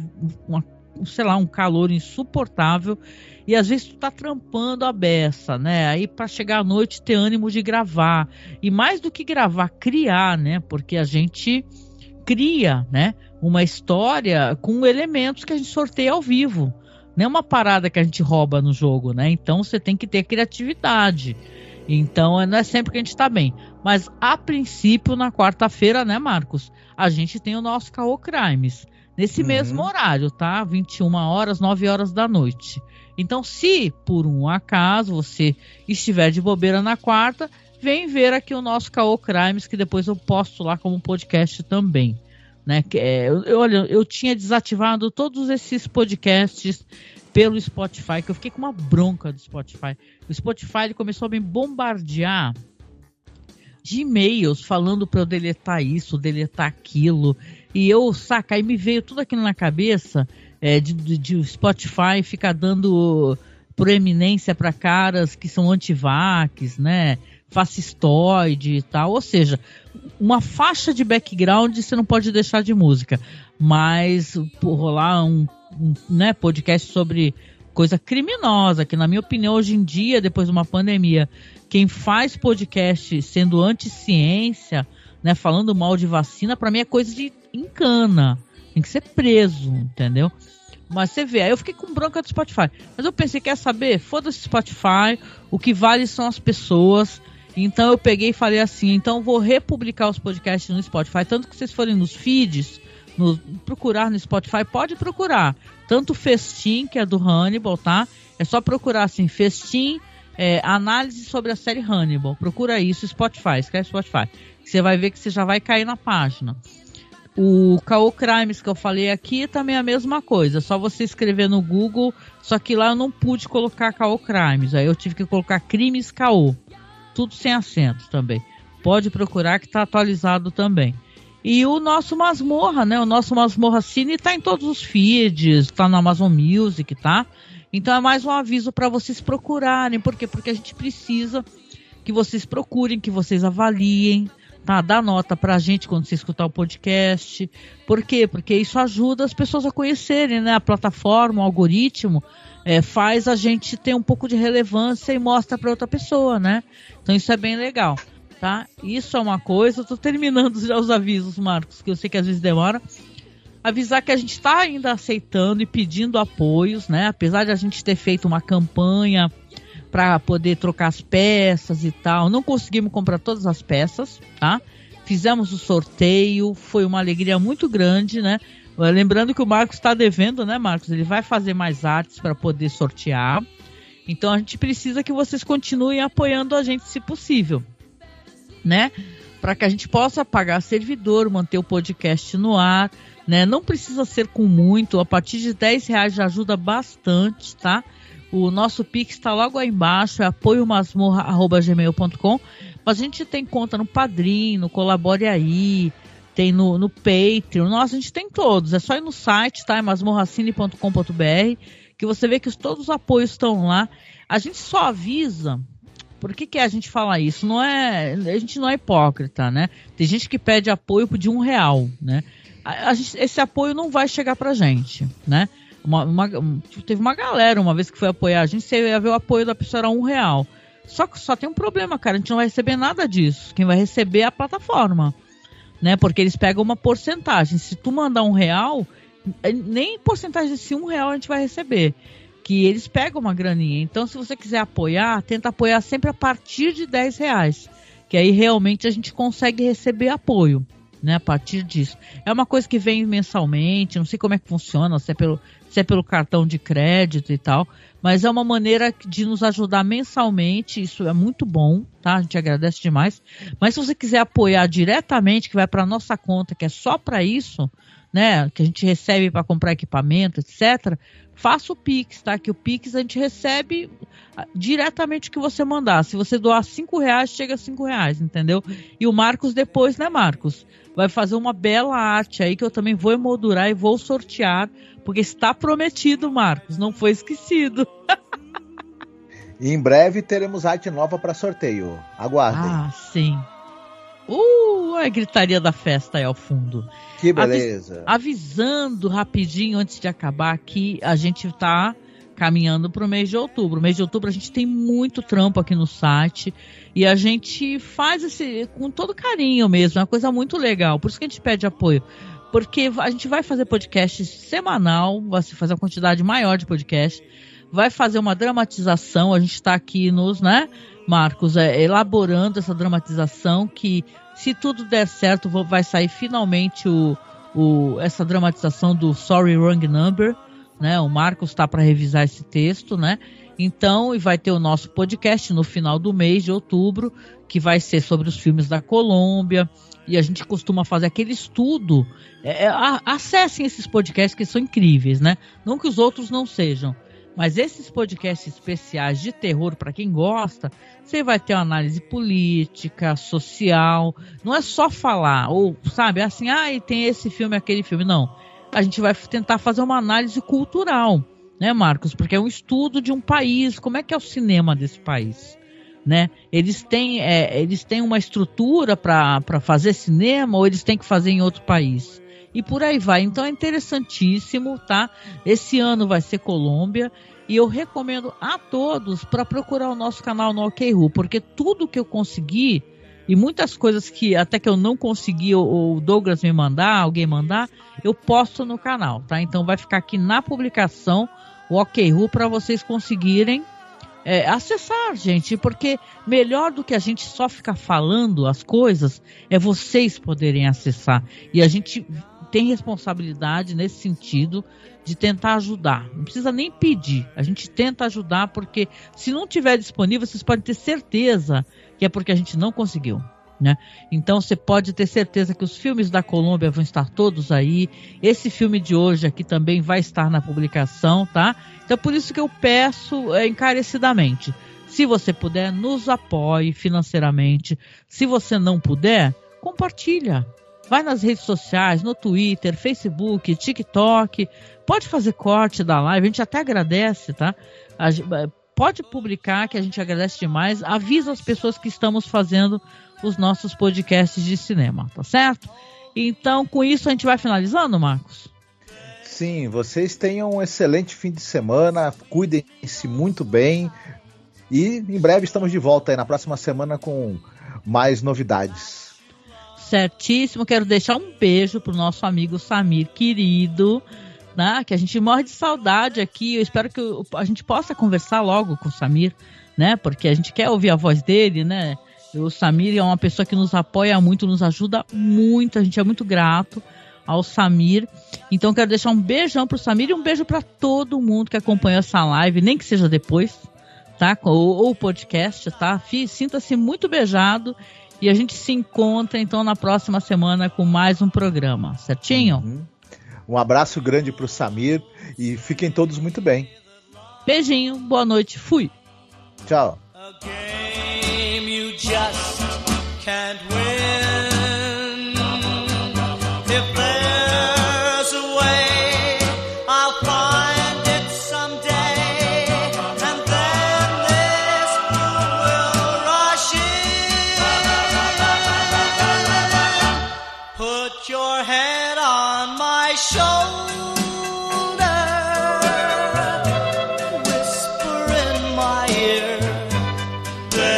um calor insuportável e às vezes tu tá trampando a beça, né? Aí para chegar à noite ter ânimo de gravar. E mais do que gravar, criar, né? Porque a gente cria, né? Uma história com elementos que a gente sorteia ao vivo. Não é uma parada que a gente rouba no jogo, né? Então você tem que ter criatividade. Então não é sempre que a gente tá bem. Mas a princípio, na quarta-feira, né, Marcos? A gente tem o nosso Caô Crimes. Nesse mesmo horário, tá? 21 horas, 9 horas da noite. Então, se por um acaso você estiver de bobeira na quarta, vem ver aqui o nosso Caô Crimes, que depois eu posto lá como podcast também. Né? Eu tinha desativado todos esses podcasts pelo Spotify, que eu fiquei com uma bronca do Spotify. O Spotify ele começou a me bombardear de e-mails falando para eu deletar isso, deletar aquilo. E eu, aí me veio tudo aquilo na cabeça de Spotify ficar dando proeminência para caras que são anti-vax, né? Fascistoide e tal. Ou seja, uma faixa de background você não pode deixar de música. Mas por rolar um podcast sobre coisa criminosa, que na minha opinião hoje em dia, depois de uma pandemia, quem faz podcast sendo anti-ciência, né, falando mal de vacina, pra mim é coisa de encana. Tem que ser preso, entendeu? Mas você vê, aí eu fiquei com bronca do Spotify. Mas eu pensei, quer saber? Foda-se Spotify, o que vale são as pessoas. Então eu peguei e falei assim, então eu vou republicar os podcasts no Spotify. Tanto que vocês forem nos feeds, procurar no Spotify, pode procurar. Tanto o Festim, que é do Hannibal, tá? É só procurar assim, Festim, análise sobre a série Hannibal. Procura isso, Spotify, escreve Spotify. Você vai ver que você já vai cair na página. O Caô Crimes que eu falei aqui também é a mesma coisa. Só você escrever no Google, só que lá eu não pude colocar Caô Crimes. Aí eu tive que colocar Crimes Caô. Tudo sem acento também. Pode procurar que tá atualizado também. E o nosso Masmorra, né? O nosso Masmorra Cine tá em todos os feeds, tá na Amazon Music, tá? Então é mais um aviso para vocês procurarem. Por quê? Porque a gente precisa que vocês procurem, que vocês avaliem, tá? Dá nota pra gente quando você escutar o podcast. Por quê? Porque isso ajuda as pessoas a conhecerem, né? A plataforma, o algoritmo, faz a gente ter um pouco de relevância e mostra para outra pessoa, né? Então isso é bem legal, tá? Isso é uma coisa. Eu tô terminando já os avisos, Marcos, que eu sei que às vezes demora. Avisar que a gente está ainda aceitando e pedindo apoios, né? Apesar de a gente ter feito uma campanha para poder trocar as peças e tal, não conseguimos comprar todas as peças, tá? Fizemos o sorteio, foi uma alegria muito grande, né? Lembrando que o Marcos está devendo, né, Marcos? Ele vai fazer mais artes para poder sortear. Então a gente precisa que vocês continuem apoiando a gente, se possível, né? Para que a gente possa pagar servidor, manter o podcast no ar, né? Não precisa ser com muito, a partir de R$10 já ajuda bastante, tá? O nosso Pix está logo aí embaixo, é apoiomasmorra@gmail.com. Mas a gente tem conta no Padrim, no Colabore Aí, tem no Patreon. Nossa, a gente tem todos. É só ir no site, tá? É masmorracine.com.br, que você vê que todos os apoios estão lá. A gente só avisa. Por que a gente fala isso? A gente não é hipócrita, né? Tem gente que pede apoio de R$1, né? Esse apoio não vai chegar pra gente, né? Teve uma galera uma vez que foi apoiar a gente, você ia ver o apoio da pessoa era R$1. Só que só tem um problema, cara, a gente não vai receber nada disso. Quem vai receber é a plataforma, né? Porque eles pegam uma porcentagem. Se tu mandar R$1, nem porcentagem desse R$1 a gente vai receber. Que eles pegam uma graninha. Então, se você quiser apoiar, tenta apoiar sempre a partir de R$10. Que aí realmente a gente consegue receber apoio, né? A partir disso. É uma coisa que vem mensalmente, não sei como é que funciona, se é pelo cartão de crédito e tal. Mas é uma maneira de nos ajudar mensalmente, isso é muito bom, tá? A gente agradece demais. Mas se você quiser apoiar diretamente, que vai para nossa conta, que é só para isso, né? Que a gente recebe para comprar equipamento, etc., faça o Pix, tá? Que o Pix a gente recebe diretamente o que você mandar. Se você doar R$5, chega a R$5, entendeu? E o Marcos depois, né, Marcos? Vai fazer uma bela arte aí que eu também vou emoldurar e vou sortear, porque está prometido, Marcos, não foi esquecido. E em breve teremos arte nova para sorteio. Aguardem. Ah, sim. A gritaria da festa aí ao fundo. Que beleza. Avisando rapidinho antes de acabar que a gente tá caminhando para o mês de outubro. O mês de outubro a gente tem muito trampo aqui no site e a gente faz com todo carinho mesmo, é uma coisa muito legal. Por isso que a gente pede apoio. Porque a gente vai fazer podcast semanal, vai fazer uma quantidade maior de podcast, vai fazer uma dramatização, a gente está aqui né, Marcos, elaborando essa dramatização que, se tudo der certo, vai sair finalmente essa dramatização do Sorry Wrong Number, né? O Marcos está para revisar esse texto, né? Então, e vai ter o nosso podcast no final do mês de outubro, que vai ser sobre os filmes da Colômbia, e a gente costuma fazer aquele estudo. Acessem esses podcasts que são incríveis, né? Não que os outros não sejam, mas esses podcasts especiais de terror, para quem gosta, você vai ter uma análise política, social, não é só falar, ou sabe, assim, e tem esse filme, aquele filme, não. A gente vai tentar fazer uma análise cultural, né, Marcos? Porque é um estudo de um país, como é que é o cinema desse país, né? Eles têm uma estrutura para fazer cinema ou eles têm que fazer em outro país? E por aí vai. Então é interessantíssimo, tá? Esse ano vai ser Colômbia e eu recomendo a todos para procurar o nosso canal no OKRU, porque tudo que eu consegui e muitas coisas que até que eu não consegui o Douglas me mandar, alguém mandar, eu posto no canal, tá? Então vai ficar aqui na publicação o OKRU para vocês conseguirem acessar, gente, porque melhor do que a gente só ficar falando as coisas é vocês poderem acessar. E a gente tem responsabilidade nesse sentido de tentar ajudar. Não precisa nem pedir, a gente tenta ajudar, porque se não tiver disponível, vocês podem ter certeza que é porque a gente não conseguiu, né? Então você pode ter certeza que os filmes da Colômbia vão estar todos aí. Esse filme de hoje aqui também vai estar na publicação, tá? Então por isso que eu peço encarecidamente, se você puder, nos apoie financeiramente. Se você não puder, compartilha. Vai nas redes sociais, no Twitter, Facebook, TikTok. Pode fazer corte da live, a gente até agradece, tá? Pode publicar, que a gente agradece demais. Avisa as pessoas que estamos fazendo os nossos podcasts de cinema, tá certo? Então, com isso, a gente vai finalizando, Marcos? Sim, vocês tenham um excelente fim de semana, cuidem-se muito bem e em breve estamos de volta aí na próxima semana com mais novidades. Certíssimo, quero deixar um beijo pro nosso amigo Samir, querido, né? Que a gente morre de saudade aqui. Eu espero que a gente possa conversar logo com o Samir, né? Porque a gente quer ouvir a voz dele, né? O Samir é uma pessoa que nos apoia muito, nos ajuda muito, a gente é muito grato ao Samir. Então quero deixar um beijão pro Samir e um beijo para todo mundo que acompanhou essa live, nem que seja depois, tá? Ou o podcast, tá? Sinta-se muito beijado. E a gente se encontra, então, na próxima semana com mais um programa, certinho? Uhum. Um abraço grande pro Samir e fiquem todos muito bem. Beijinho, boa noite, fui. Tchau. A game you just can't win. If there's a way, I'll find it someday. And then this blue will rush in. Put your head on my shoulder. Whisper in my ear.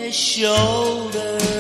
his shoulder.